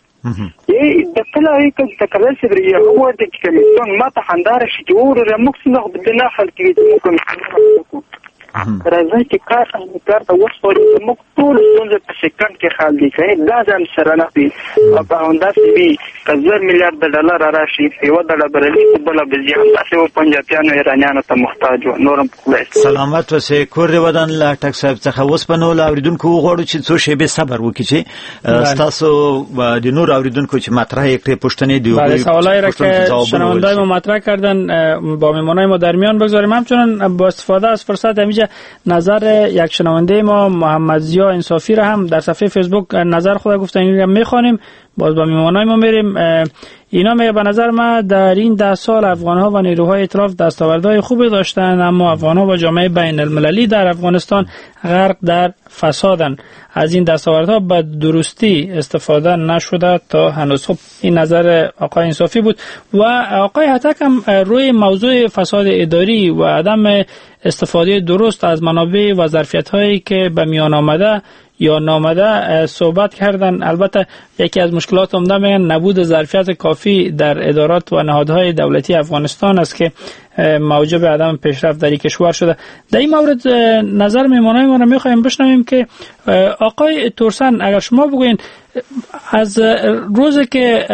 د کله کې د کله چې هو د کمیسیون ماته خندار شي چې ور موږ څنګه بدنا خلک کې کوم راځي چې کار ته وسپارو موږ ټول څنګه په سکند کې خال دي کوي دا ځم سره نه پی په انداز دی 1000 میلیارډ ډالر راشي یو ډالر برلی بل بزیان تاسو 50 ایرانیانو ته محتاج نورم خلاص.
سلامت اوسئ کور دی ودان لا ټک صاحب څخه وسپنو لا اوریدونکو غوړو چې څو شی به صبر وکړي چې تاسو د نور اوریدونکو چې مطرح یک پوښتنه دی
بله سوالای را که شنوندای ما مطرح کردن با میمونای ما در میان بگذاریم. همچنان با استفاده از فرصت همیشه نظر یک شنونده ما محمد ضیا انصافی را هم در صفحه فیسبوک نظر خود گفتن این میخوانیم. باز با میمونای ما میریم. اینا میگه به نظر ما در این 10 سال افغان‌ها و نیروهای ائتلاف دستاوردهای خوبی داشتن اما افغان‌ها و جامعه بین المللی در افغانستان غرق در فسادن. از این دستاوردها به درستی استفاده نشده تا هنوز. خب این نظر آقای انصافی بود و آقای حتک هم روی موضوع فساد اداری و عدم استفاده درست از منابع و ظرفیت‌هایی که به میان آمده یا نامده صحبت کردن. البته یکی از مشکلات عمده میگن نبود ظرفیت کافی در ادارات و نهادهای دولتی افغانستان است که موجب عدم پیشرفت در کشور شده. در این مورد نظر میمانای ما را میخوایم بشنویم که آقای تورسن اگر شما بگوین از روزی که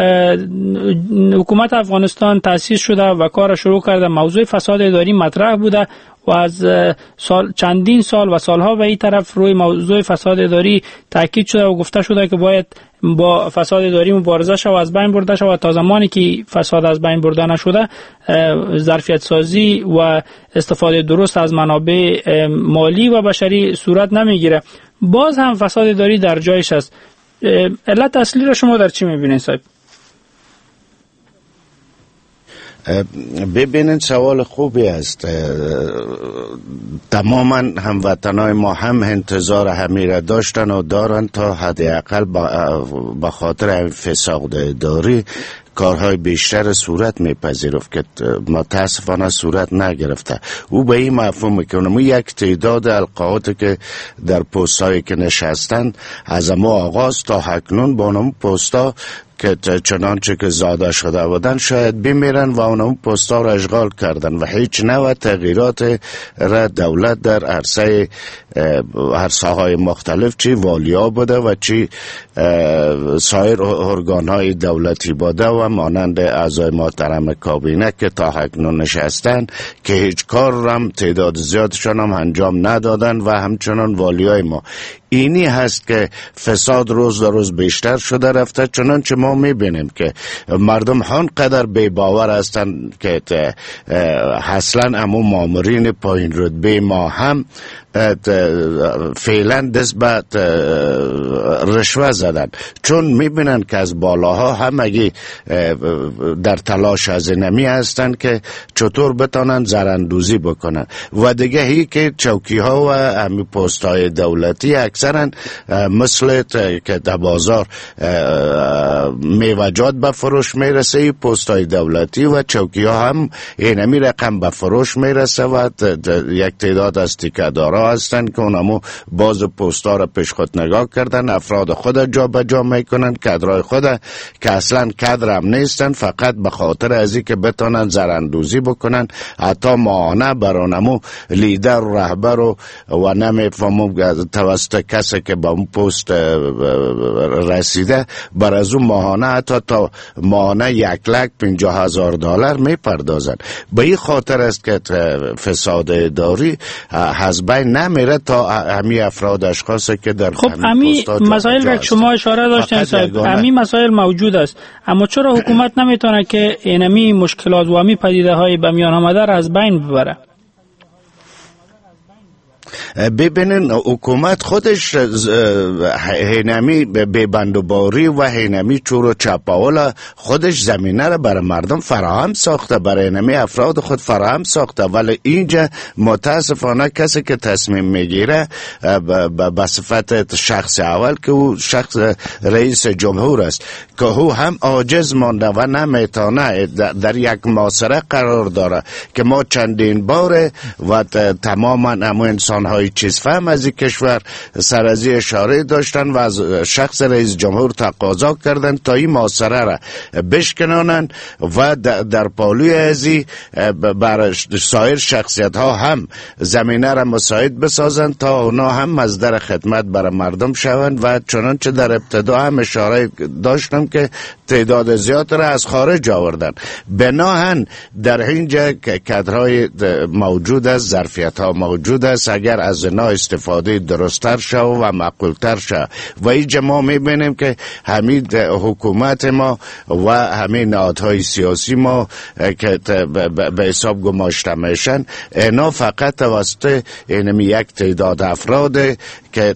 حکومت افغانستان تأسیس شده و کار شروع کرده موضوع فساد اداری مطرح بوده و از چندین سال و سالها به این طرف روی موضوع فساد اداری تاکید شده و گفته شده که باید با فساد اداری مبارزه شود و از بین برده شود. تا زمانی که فساد از بین برده نشده ظرفیت سازی و استفاده درست از منابع مالی و بشری صورت نمیگیره. باز هم فساد اداری در جایش است. علت اصلی را شما در چی میبینید صاحب؟
ببینید سوال خوبی است. تماما هموطنای ما هم انتظار همیره داشتن و دارن تا حداقل به خاطر فساد اداری کارهای بیشتر صورت میپذیرفت که متاسفانه صورت نگرفته. او به این مفهوم میکنه یک تعداد القاعاتی که در پستایی که نشستند از ما آغاز تا اکنون با اون پستا که چنانچه که زاده شده بودن شاید بمیرن و اونم پستا را اشغال کردن و هیچ نوع تغییرات را دولت در عرصه های مختلف چی والیا بوده و چی سایر ارگانهای دولتی بوده و مانند اعضای محترم کابینه که تا اکنون نشستن که هیچ کار هم تعداد زیادشان هم انجام ندادن و همچنان والیای ما. اینی هست که فساد روز در روز بیشتر شده رفته، چنانچه ما میبینیم که مردم هنقدر بی باور هستند که اصلا امو مامورین پایین رتبه ما هم فعلا دست به رشوه زدن، چون میبینن که از بالاها همگی در تلاش از اینمی هستن که چطور بتانن زراندوزی بکنن و دیگه هی که چوکی ها و همی پست های دولتی اکثرا مثل که در بازار میوجات به فروش میرسه، پست های دولتی و چوکی ها هم اینمی رقم به فروش میرسه و یک تعداد از تیکه‌دارا هستن که اونمو باز پست ها را پیش خود نگاه کردن، افراد خود جا به جا میکنن، کادرای خود که اصلا کادر هم نیستن، فقط به خاطر از این که بتونن زراندوزی بکنن، حتی ماهانه برانمو لیدر و رهبر و نمیفهمم توسط کسی که به اون پست رسیده بر از اون ماهانه حتی تا ماهانه 1,50,000 $. میپردازن. به این خاطر است که فساد اداری از بین نمیره تا همی افراد اشخاصی که در
خب امی مسائل را شما اشاره داشتین صاحب، امی مسائل موجود است، اما چرا حکومت نمیتونه که اینمی مشکلات و امی پدیده های به میان آمده را از بین ببره؟
ببینین حکومت خودش هینمی ببندوباری و هینمی چور و چپاول خودش زمینه را برای مردم فراهم ساخته، برای هینمی افراد خود فراهم ساخته، ولی اینجا متاسفانه کسی که تصمیم میگیره به صفت شخص اول که او شخص رئیس جمهور است که او هم عاجز مانده و نمیتونه در یک معاشره قرار داره که ما چندین بار و تماما همون انسان های چیز فهم از این کشور سرازی اشاره داشتن و از شخص رئیس جمهور تقاضا کردن تا این معاشره را بشکنانن و در پالوی ازی بر سایر شخصیت ها هم زمینه را مساعد بسازن تا اونا هم مصدر خدمت برای مردم شوند و چنانچه در ابتدا هم اشاره داشتم که تعداد زیاد را از خارج آوردن. بناهن در اینجا کادرهای موجود است، ظرفیت ها موجود است، اگر از اینا استفاده درستتر شد و معقولتر شد و اینجا ما میبینیم که همین حکومت ما و همین نهادهای سیاسی ما که به حساب گماشته میشن، اینا فقط توسط اینمی یک تعداد افراد که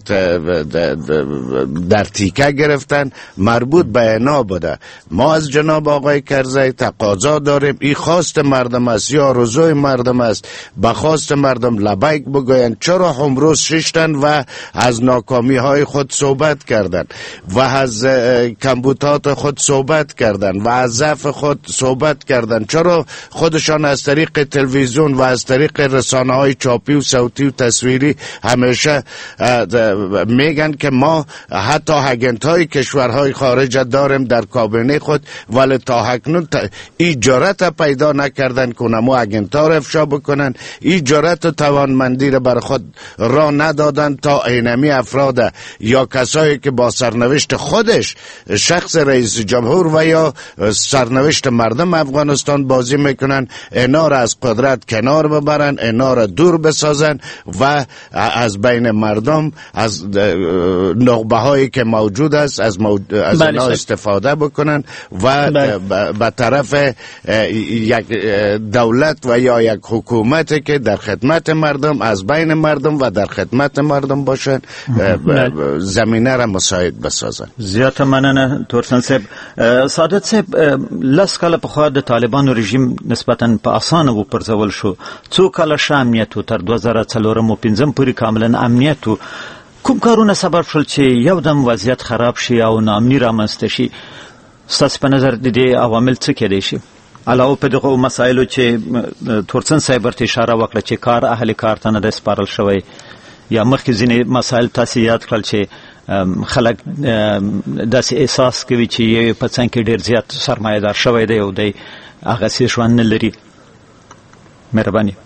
در تیکه گرفتن مربوط به اینا بوده. ما از جناب آقای کرزی تقاضا داریم، این خواست مردم است یا آرزوی مردم است، به خواست مردم لبیک بگوین. چرا امروز ششتن و از ناکامی های خود صحبت کردن و از کمبودات خود صحبت کردن و از ضعف خود صحبت کردن؟ چرا خودشان از طریق تلویزیون و از طریق رسانه های چاپی و صوتی و تصویری همیشه میگن که ما حتی اگنت های کشورهای خارج داریم در کابینه خود، ولی تا اکنون این جرأت پیدا نکردن که اونمو اگنت ها رو افشا بکنن، این جرأت و توانمندی رو بر خود را ندادن تا اینمی افراد یا کسایی که با سرنوشت خودش شخص رئیس جمهور و یا سرنوشت مردم افغانستان بازی میکنن اینا را از قدرت کنار ببرن، اینا را دور بسازن و از بین مردم از نخبه هایی که موجود است از اینا استفاده بکنن و به طرف یک دولت و یا یک حکومت که در خدمت مردم، از بین مردم و در خدمت مردم باشن، زمینه را مساعد بسازن.
زیاد مننه تورسن صاحب. سعادت صاحب، لس کاله پخوا د طالبانو رژیم نسبتا په اسانه وپرځول شو، څو کاله ښه امنیت و، تر 2004 پورې کاملا امنیت و. کوم کارونه سبب شول چې یو دم وضعیت خراب شي او ناامني رامنځته شي؟ ستاسو په نظر د دې عوامل څه کېدای شي؟ علاوه په دغو مسایلو چې تورسن صاحب ورته اشاره وکړه چې کار اهل کار ته نه دی سپارل شوی، یا مخکې ځینې مسایل تاسې یاد کړل چې خلک داسې احساس کوي چې یو په څنګ کې ډېر زیات سرمایه‌دار شوی دی او دی هغسې ژوند نه لري. مهرباني.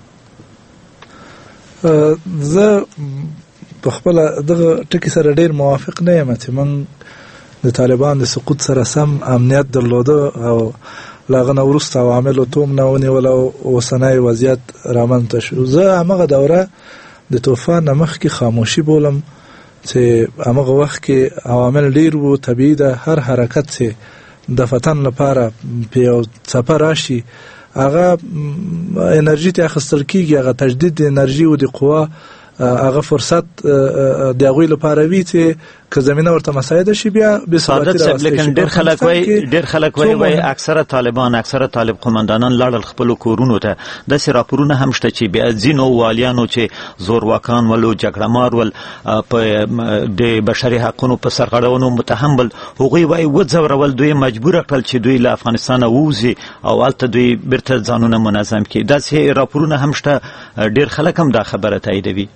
زه په خپله دغه ټکي سره ډېر موافق نه یم چې موږ د طالبان د سقوط سره سم امنیت درلوده او له هغه نه وروسته عواملو توم نه ونیول او اوسنی وضعیت رامنځته شو. زه همغه دوره د طوفان نه مخکې خاموشي بولم چې همغه وخت کې عوامل ډېر وو. طبیعي ده هر حرکت چې د فتن لپاره په یو څپه راشي هغه انرژي ته اخیستل کېږي، هغه تجدید د انرژي او د قوا هغه فرصت د هغوی لپاره وي چې که زمینه ورته مساعده شي بیا به
سعادت صاحب لیکن ډېر خلک وایي اکثره طالبان اکثره طالب قومندانان لاړل خپلو کورونو ته. داسې راپورونه هم شته چې بیا ځینو والیانو چې زورواکان ول او جګړهمار ول په د بشري حقونو په سرغړونو متهم ول هغوی وایي وځورول دوی مجبور کړل چې دوی له افغانستانه ووځي او هلته دوی بیرته ځانونه منظم کړي. داسې راپورونه هم شته. ډېر خلک هم دا خبره تاییدوي.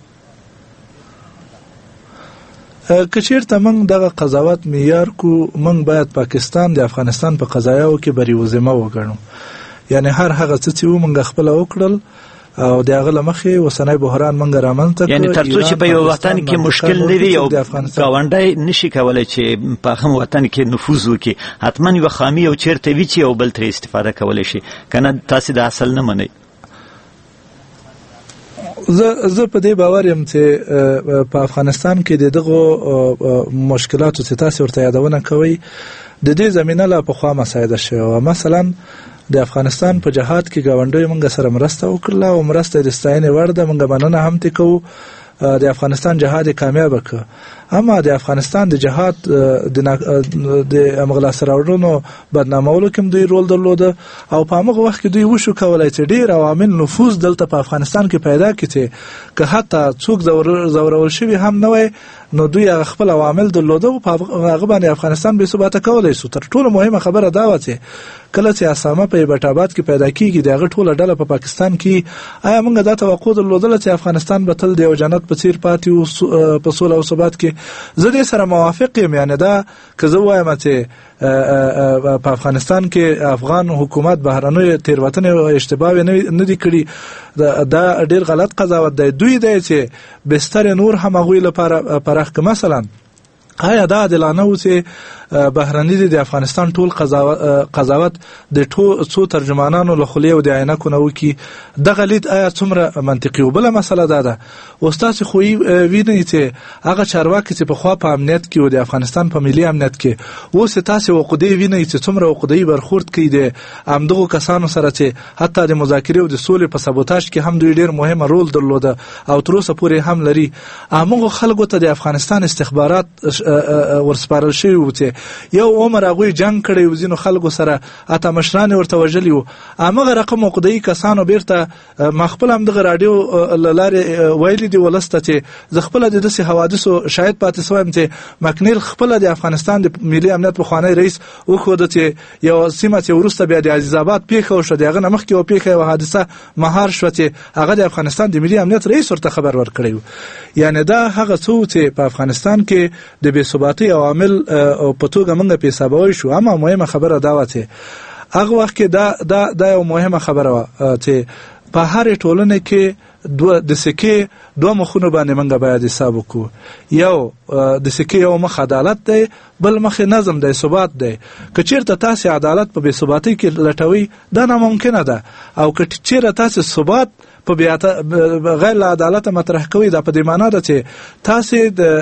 که چیرته موږ دغه قضاوت معیار کو، موږ باید پاکستان د افغانستان په قضایاو کې بریوزمه وګڼو. یعنی هر هغه څه چې موږ خپل وکړل او د هغه لمخې اوسنی بحران موږ رامنځته کړ.
یعنی ترڅو چې په یو وطن کې مشکل نه وي او ګاونډی نشي کولی چې په هغه وطن کې نفوذ وکړي، حتما یوه خامي او چیرته وي چې یو بل ترې استفاده کولی شي، که نه تاسې د اصل نه منئ.
زه په دې باور یم چې په افغانستان کې د دغو مشکلاتو چې تاسو ورته یادونه کوئ د دې زمینه لا پخوا مساعده شوې. مثلا د افغانستان په جهاد کې ګاونډیو موږ سره مرسته وکړله او مرسته د ستاینې وړ ده. موږ مننه هم ترې کوو. د افغانستان جهاد کامیاب کړ، اما د افغانستان د جهاد د امغلا سراوړونو بدنامولو کې دوی رول درلوده او په هغه وخت کې دوی وشو کولای چې ډیر عوامل نفوذ دلته په افغانستان کې پیدا کړي که حتی څوک زورول شوی هم نه وي، نو دوی خپل عوامل درلوده او په هغه باندې افغانستان به ثبات کولای شو. تر ټولو مهمه خبره دا و چې کله چې اسامه په ایبټاباد کې پیدا کیږي دغه ټوله ډله په پاکستان کې، آیا موږ دا توقع درلودله چې افغانستان به تل د یو جنت په څیر پاتې او په صلح او ثبات کې؟ زه دې سره موافق یم. یعنی دا که زه وایم چې په افغانستان کې افغان حکومت بهرنۍ تیروتنې او اشتباه نه دي کړي، دا ډیر غلط قضاوت دی. دوی دی چې بستر نور هم هغوی لپاره پراخ که مثلا آیا دا عادلانه و چې بهرني د افغانستان ټول قضاوت د څو ترجمانانو له خولې او د عینکو نه وکړي؟ دغه لید آیا څومره منطقي و؟ بله مسله دا ده اوس تاسې خو وینئ چې هغه چارواکي چې پخوا په امنیت کې و د افغانستان په ملي امنیت کې، اوس تاسې عقدې وینئ چې څومره عقدې برخورد کوي د همدغو کسانو سره چې حتی د مذاکرې او د سولې په سبوتاژ کې هم دوی ډېر مهمه رول درلوده او تر اوسه پورې هم لري. همغو خلکو ته د افغانستان استخبارات ورسپارل شوي و چې یو عمر هغوی جنگ کړی و، ځینو خلکو سره اته مشران ورته وژلي و. همغه رقم عقده‌ای کسانو بیرته ما خپل هم دغه راډیو له لارې ویلي دي ولس ته چې زه خپله د داسې حوادثو شاهد پاتې سویم چې مکنیل خپله د افغانستان د ملي امنیت پخوانی رئیس وښوده چې یو سیمه چې وروسته بیا د عزیزاباد پیښه وشوه، د هغه نه مخکې یوه پیښه یوه حادثه مهار شوه چې هغه د افغانستان د ملي امنیت رئیس ورته خبر ورکړی و. یعنی دا هغه څه چې په افغانستان کې د بېثباتۍ عوامل او په توګه موږ په حسابوی شو. اما مهمه خبره دا وه چې هغه وخت کې دا یو مهمه خبره وه چې په هر ټولنه کې د سکې دوه مخونه باندې موږ باید حساب وکړو. یو د سکې یو مخ عدالت دی، بل مخ نظم دی، ثبات دی. که چیرته تاسې عدالت په بېثباتۍ کې لټوئ دا ناممکنه ده، او که چیرته تاسې ثبات په غیر له عدالته مطرح کوي، دا په دې معنا ده چې تاسې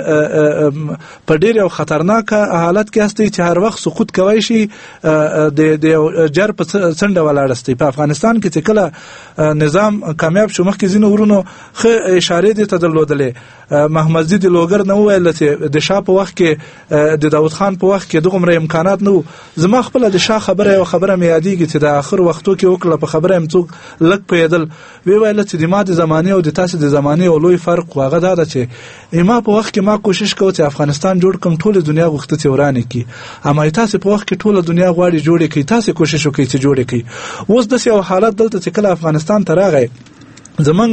په ډېر یو خطرناک حالت کې هستئ چې هر وخت سقوط کوی شي، د جر په څنډه ولاړ هستئ. په افغانستان کې چې کله نظام کامیاب شو، مخکې ځینو ورونو ښه اشارې دې ته درلودلې. محمد زید لوګر نه وویل چې د شاه په وخت کې د داود خان په وخت کې دغومره امکانات نه و. زما خپله د شاه خبره یو خبره مې یادېږي چې د آخر وختو کې وکړله، په خبره یم څوک لږ پوهېدل، ویل چې د ما د زمانې او د تاسې د زمانې یو لوی فرق هغه دا ده چې ما په وخت کې ما کوشش کوم چې افغانستان جوړ کړم، ټوله دنیا غوښته چې ورانې کړي، اما تاسې په وخت کې ټوله دنیا غواړي جوړې کړي، تاسې کوشش وکړئ چې جوړې کړي. اوس داسې یو حالت دلته چې کله افغانستان ته راغی، زمونږ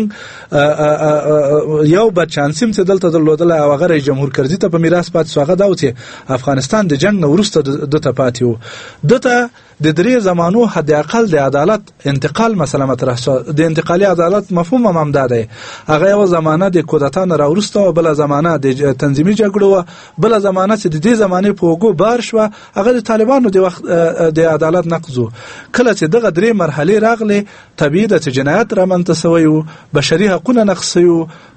یو بدچانسیم چې دلته درلودله او هغه رئیس جمهور کرزي ته په میراث پاتې شو، هغه دا و چې افغانستان د جنګ نه وروسته دته پاتې و. دته د درې زمانو حد اقل د عدالت انتقال مسله مطرح شو. د انتقالي عدالت مفهوم هم دا دی، هغه یو زمانه د کودتا نه راوروسته او بله زمانه د تنظیمي جګړو وه، بله زمانه چې د دې زمانې په اوږو بار شوه هغه د طالبانو د وخت د عدالت نقض و. کله چې دغه درې مرحلې راغلې، طبیعي ده چې جنایت رامنځته سوی و، بشري حقونه نقض سوي و،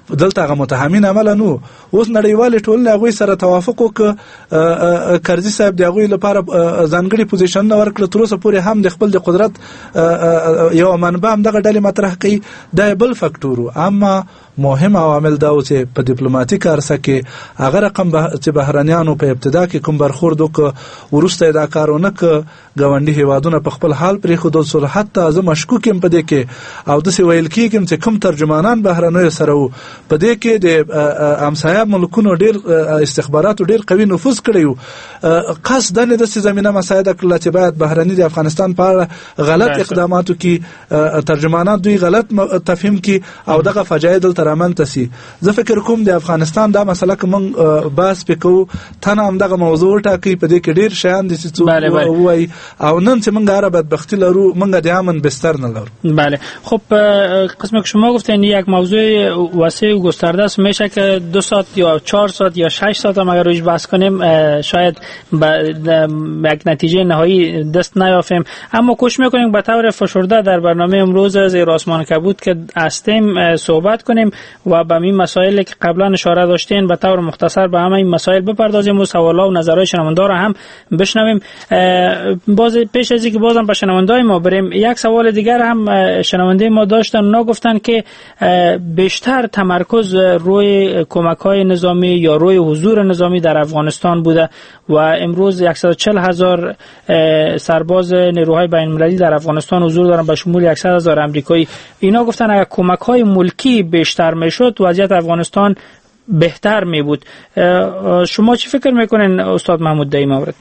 دلته هغه متهمین عمل نو. اوس نړیوال ټولنې هغه سره توافق وکړ کرزي صاحب د هغه لپاره ځانګړي پوزیشن نه ورکړ، تر اوسه پورې هم د خپل د قدرت یو منبع هم دغه ډلې مطرح کوي. دا بل فاکټور. اما مهم عوامل دا و چې په ډیپلوماټیک عرصه کې هغه رقم چې بهرنیانو په ابتدا کې کوم برخورد وکړ، ورسته دا کارونه ک ګاونډي هیوادونه په خپل حال پرې خود سره. حتی زه مشکوک یم په دې کې او د څه ویل کېږم چې کوم ترجمانان بهرنیو سره وو، په دې کې د امسایه ملکونو ډیر استخباراتو ډیر قوي نفوذ کړی. قصدن د زمينه مساعده کړل چې باید بهرني د افغانستان په غلط اقداماتو کې ترجمانان دوی غلط تفهیم کې او دغه فجایع دلته رامنځته سي. زه فکر کوم د افغانستان دا مسله کوم باس پکو تنه هم دغه موضوع ټاکي، په دې کې ډیر شیان دي چې وای او نن چې موږ عرب بدبختی لرو، موږ د امن بستر نه لرو.
بله. خب قسم که شما گفتین یک موضوع واسع و گسترده است، میشه که 2 ساعت یا 4 ساعت یا 6 ساعت هم اگر روش بحث کنیم شاید یک نتیجه نهایی دست نیافیم، اما کوشش میکنیم به طور فشرده در برنامه امروز زیر آسمان کبود که هستیم صحبت کنیم و به این مسائلی که قبلا اشاره داشتین به طور مختصر به همه این مسائل بپردازیم و سوالا و نظرهای شنونده را هم بشنویم. باز پیش از اینکه بازم به شنونده ما بریم، یک سوال دیگر هم شنونده ما داشتن، اونا گفتن که بیشتر تمرکز روی کمک‌های نظامی یا روی حضور نظامی در افغانستان بوده و امروز 140,000 سرباز نیروهای بین‌المللی در افغانستان حضور دارن به شمول 100,000 آمریکایی. اینا گفتن اگر کمک‌های ملکی بیشتر میشد وضعیت افغانستان بهتر می بود. شما چی فکر میکنین استاد محمود در این مورد؟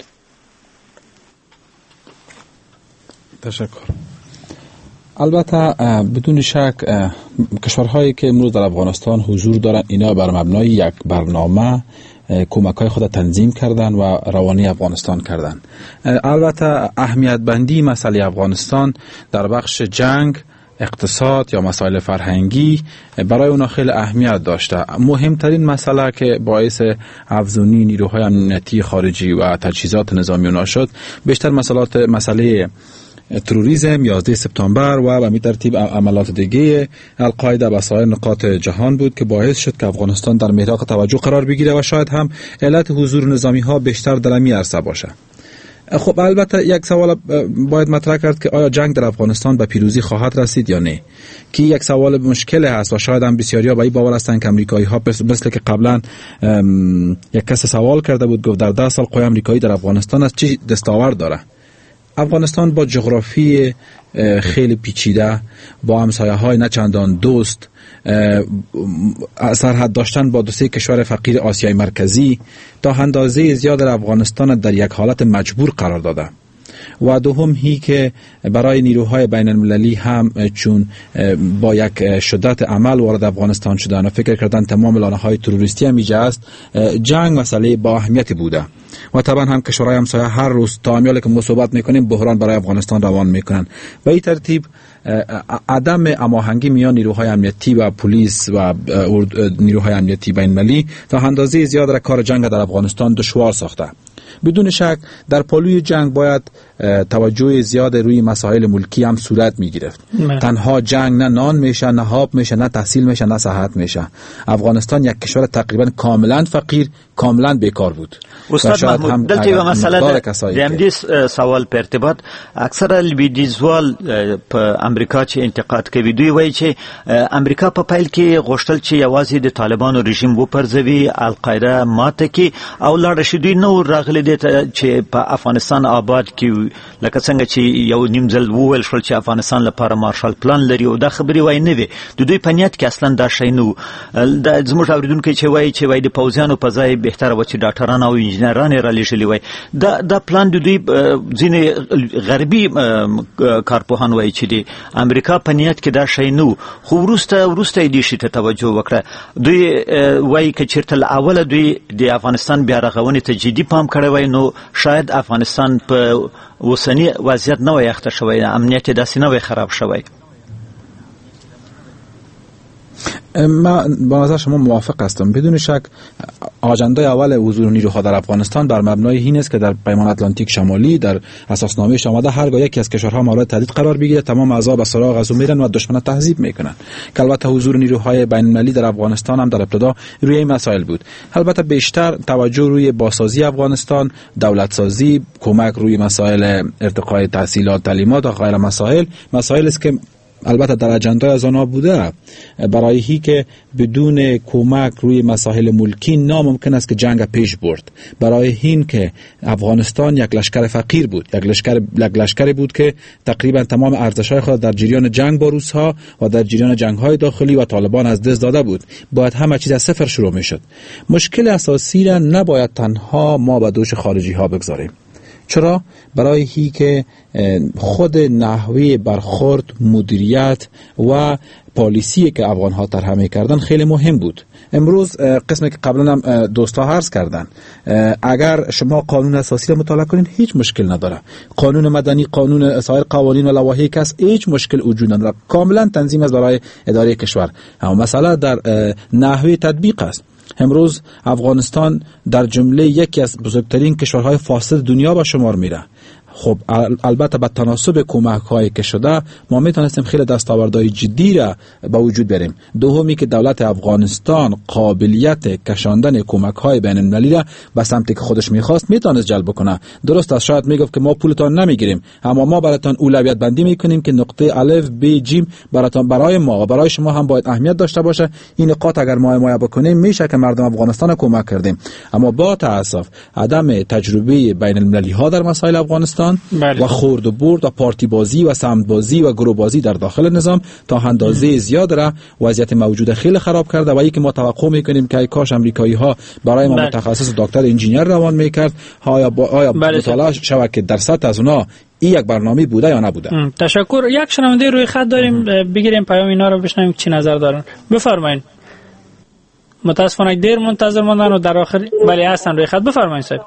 تشکر. البته بدون شک کشورهایی که امروز در افغانستان حضور دارند اینا بر مبنای یک برنامه کمک‌های خود تنظیم کردن و روانی افغانستان کردن. البته اهمیت بندی مسئله افغانستان در بخش جنگ، اقتصاد یا مسائل فرهنگی برای اونا خیلی اهمیت داشته. مهمترین مسئله که باعث افزونی نیروهای امنیتی خارجی و تجهیزات نظامی اونا شد بیشتر مسئله تروریسم 11 سپتامبر و به می ترتیب عملات دیگه القاعده به سایر نقاط جهان بود که باعث شد که افغانستان در محور توجه قرار بگیره و شاید هم علت حضور نظامی ها بیشتر در این عرصه باشه. خب البته یک سوال باید مطرح کرد که آیا جنگ در افغانستان به پیروزی خواهد رسید یا نه، که یک سوال مشکل هست و شاید هم بسیاریا به این باور هستند که امریکایی ها مثل که قبلا یک کس سوال کرده بود، گفت در 10 سال قوای امریکایی در افغانستان از چی دستاورد داره. افغانستان با جغرافی خیلی پیچیده، با همسایه‌های نه چندان دوست، سرحد داشتن با 2-3 کشور فقیر آسیای مرکزی تا اندازه زیاد در افغانستان در یک حالت مجبور قرار داده. و دوم هی که برای نیروهای بین المللی هم چون با یک شدت عمل وارد افغانستان شدن و فکر کردن تمام لانه‌های تروریستی هم اینجا است، جنگ مسئله با اهمیتی بوده و طبعا هم کشورهای همسایه هر روز تا امیالی که ما صحبت میکنیم بحران برای افغانستان روان میکنن و این ترتیب عدم هماهنگی میان نیروهای امنیتی و پلیس و نیروهای امنیتی بین المللی تا اندازه زیاد را کار جنگ در افغانستان دشوار ساخته. بدون شک در پالوی جنگ باید توجه زیاد روی مسائل ملکی هم صورت می گرفت. تنها جنگ نه نان میشه، نه آب میشه، نه تحصیل میشه، نه صحت میشه. افغانستان یک کشور تقریبا کاملا فقیر، کاملا بیکار بود.
استاد محمود دلته یو مسله د همدې سوال په ارتباط اکثره لویدیځوال په امریکا چې انتقاد کوي، دوی وایي چې امریکا په پیل کې غوښتل چې یوازې د طالبانو رژیم وپرځوي، القاعده ماته کې او لاړ شي. دوی نو راغلي دي چې په افغانستان آباد کې لکه څنګه چې یو نیم ځل وویل شول چې افغانستان لپاره مارشال پلان لري او دا خبرې وایي نه وي. د دوی په نیت کې اصلا دا شی نه و. زموږ اوریدونکي چې وایي د پوځیانو په ځای بهتره و چې ډاکټران او انجینران را لېږلي وای. دا پلان د دوی ځینې غربي کارپوهان وایي چې د امریکا په نیت کې دا شی نه و، خو وروسته دې شي ته توجه وکړه. دوی وایي که چېرته له اوله دوی د افغانستان بیا رغونې ته جدي پام کړی وای نو شاید افغانستان په اوسني وضعیت نه وای اخته شوی، امنیت یې داسې نه وای خراب شوی.
من با نظر شما موافق هستم. بدون شک آژندای اول حضور نیروها در افغانستان بر مبنای این است که در پیمان اتلانتیک شمالی در اساسنامه آمده هرگاه یکی از کشورها مورد تهدید قرار بگیره تمام اعضا به سراغ از او میرن و دشمن تهذیب میکنن، که البته حضور نیروهای بین المللی در افغانستان هم در ابتدا روی این مسائل بود. البته بیشتر توجه روی بازسازی افغانستان، دولت سازی، کمک روی مسائل ارتقای تحصیلات، تعلیمات و غیر مسائل است که البته در اجندای از آنها بوده. برای هی که بدون کمک روی مسائل ملکی ناممکن است که جنگ پیش برد. برای این که افغانستان یک لشکر فقیر بود، یک لشکری بود که تقریبا تمام ارزش‌های خود در جریان جنگ با روس‌ها و در جریان جنگ‌های داخلی و طالبان از دست داده بود. باید همه چیز از صفر شروع می‌شد. مشکل اساسی را نباید تنها ما به دوش خارجی‌ها بگذاریم. چرا؟ برای هی که خود نحوه برخورد، مدیریت و پالیسی که افغان‌ها طرح می‌کردن خیلی مهم بود. امروز قسمی که قبلا هم دوستا عرض کردن، اگر شما قانون اساسی را مطالعه کنین هیچ مشکل نداره. قانون مدنی، قانون سایر قوانین و لوایح کس هیچ مشکل وجود نداره. کاملا تنظیم است برای اداره کشور. اما مسئله در نحوه تطبیق است. امروز افغانستان در جمله یکی از بزرگترین کشورهای فاسد دنیا به شمار میره. خب البته به تناسب کمک‌هایی که شده ما میتونستیم خیلی دستاوردهای جدی را به وجود بریم. دومی که دولت افغانستان قابلیت کشاندن کمک‌های بین‌المللی را به سمتی که خودش می‌خواست میتونست جلب کنه. درست است، شاید میگفت که ما پولتان نمیگیریم، اما ما براتون اولویت بندی میکنیم که نقطه الف ب ج براتون، برای ما و برای شما هم باید اهمیت داشته باشه. این نقاط اگر ما حمایت بکنیم میشه که مردم افغانستان کمک کردیم. اما با تاسف عدم تجربه بین‌المللی ها در مسائل افغانستان و خورد و برد و پارتی بازی و سمت بازی و گروه بازی در داخل نظام تا اندازه زیاد را وضعیت موجود خیلی خراب کرده و ای که ما توقع میکنیم که کاش امریکایی ها برای ما متخصص دکتر انجینیر روان میکرد، آیا مطالعه شود که در سطح از اونا این یک برنامه بوده یا نبوده.
تشکر. یک شنونده روی خط داریم، بگیریم پیام اینا رو بشنویم چی نظر دارن. بفرمایید. متاسفانه دیر منتظر ماندن و در آخر ولی هستن روی خط. بفرمایید صاحب.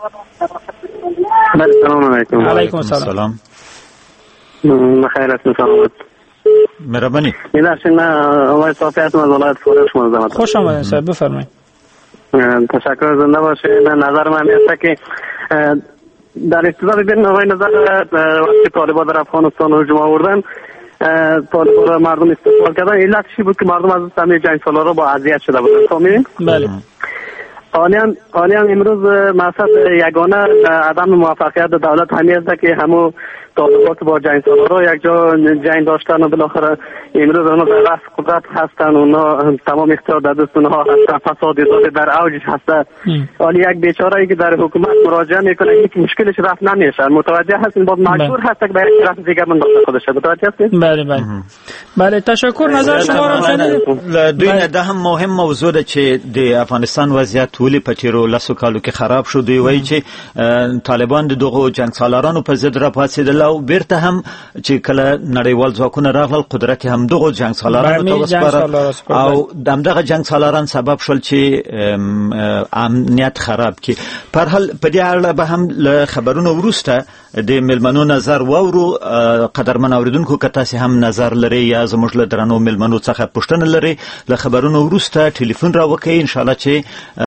سلام علیکم.
علیکم السلام.
بخیر هستید. سلامت.
مهربانی.
می‌داشتین من آقای صافی هستم از ولایت فارس مزاحمت.
خوش آمدید صاحب. بفرمایید.
تشکر. زنده باشید. نظر من است که در ابتدا ببین آقای نظر وقتی طالبان در افغانستان هجوم آوردن، طالبان را مردم استقبال کردن، علتش بود که مردم از همه جنگ سالارا با اذیت شده بودن. فهمیدین؟
بله.
حالا امروز مقصد یگانه عدم موفقیت دولت همین است که همو طالبات با جنگ سالارا یک جا جنگ داشتن و بالاخره امروز اونا در رأس قدرت هستن، اونا تمام اختیار در دست اونها هست، فساد اداری در اوجش هست. حالا یک بیچاره‌ای که در حکومت مراجعه میکنه یک مشکلش رفع نمیشه. متوجه هستین؟ باید مجبور هست که برای طرف دیگه من داشته خودشه. متوجه هستین؟
بله بله. بله تشکر. نظر شما را شنیدم.
دوی ده هم مهم موضوع ده چې د افغانستان وضعیت ټولې په تیرو لسو کالو کې خراب شو. دوی وایي چې طالبان د دغو جنګ سالارانو په ضد راپاڅېدل او بیرته هم چې کله نړیوال ځواکونه راغلل قدرت هم دغو جنګ سالارانو ته وسپاره او دغه جنګ سالاران سبب شول چې امنیت خراب کړي. په هر حال په دې اړه به هم له خبرونو وروسته د ملمنو نظر واورو. قدرمن اوریدونکو که تاسو هم نظر لرئ یا زموږ له درنو ملمنو څخه پوښتنه لرئ له خبرونو وروسته ټلیفون راوکئ ان شاء الله چې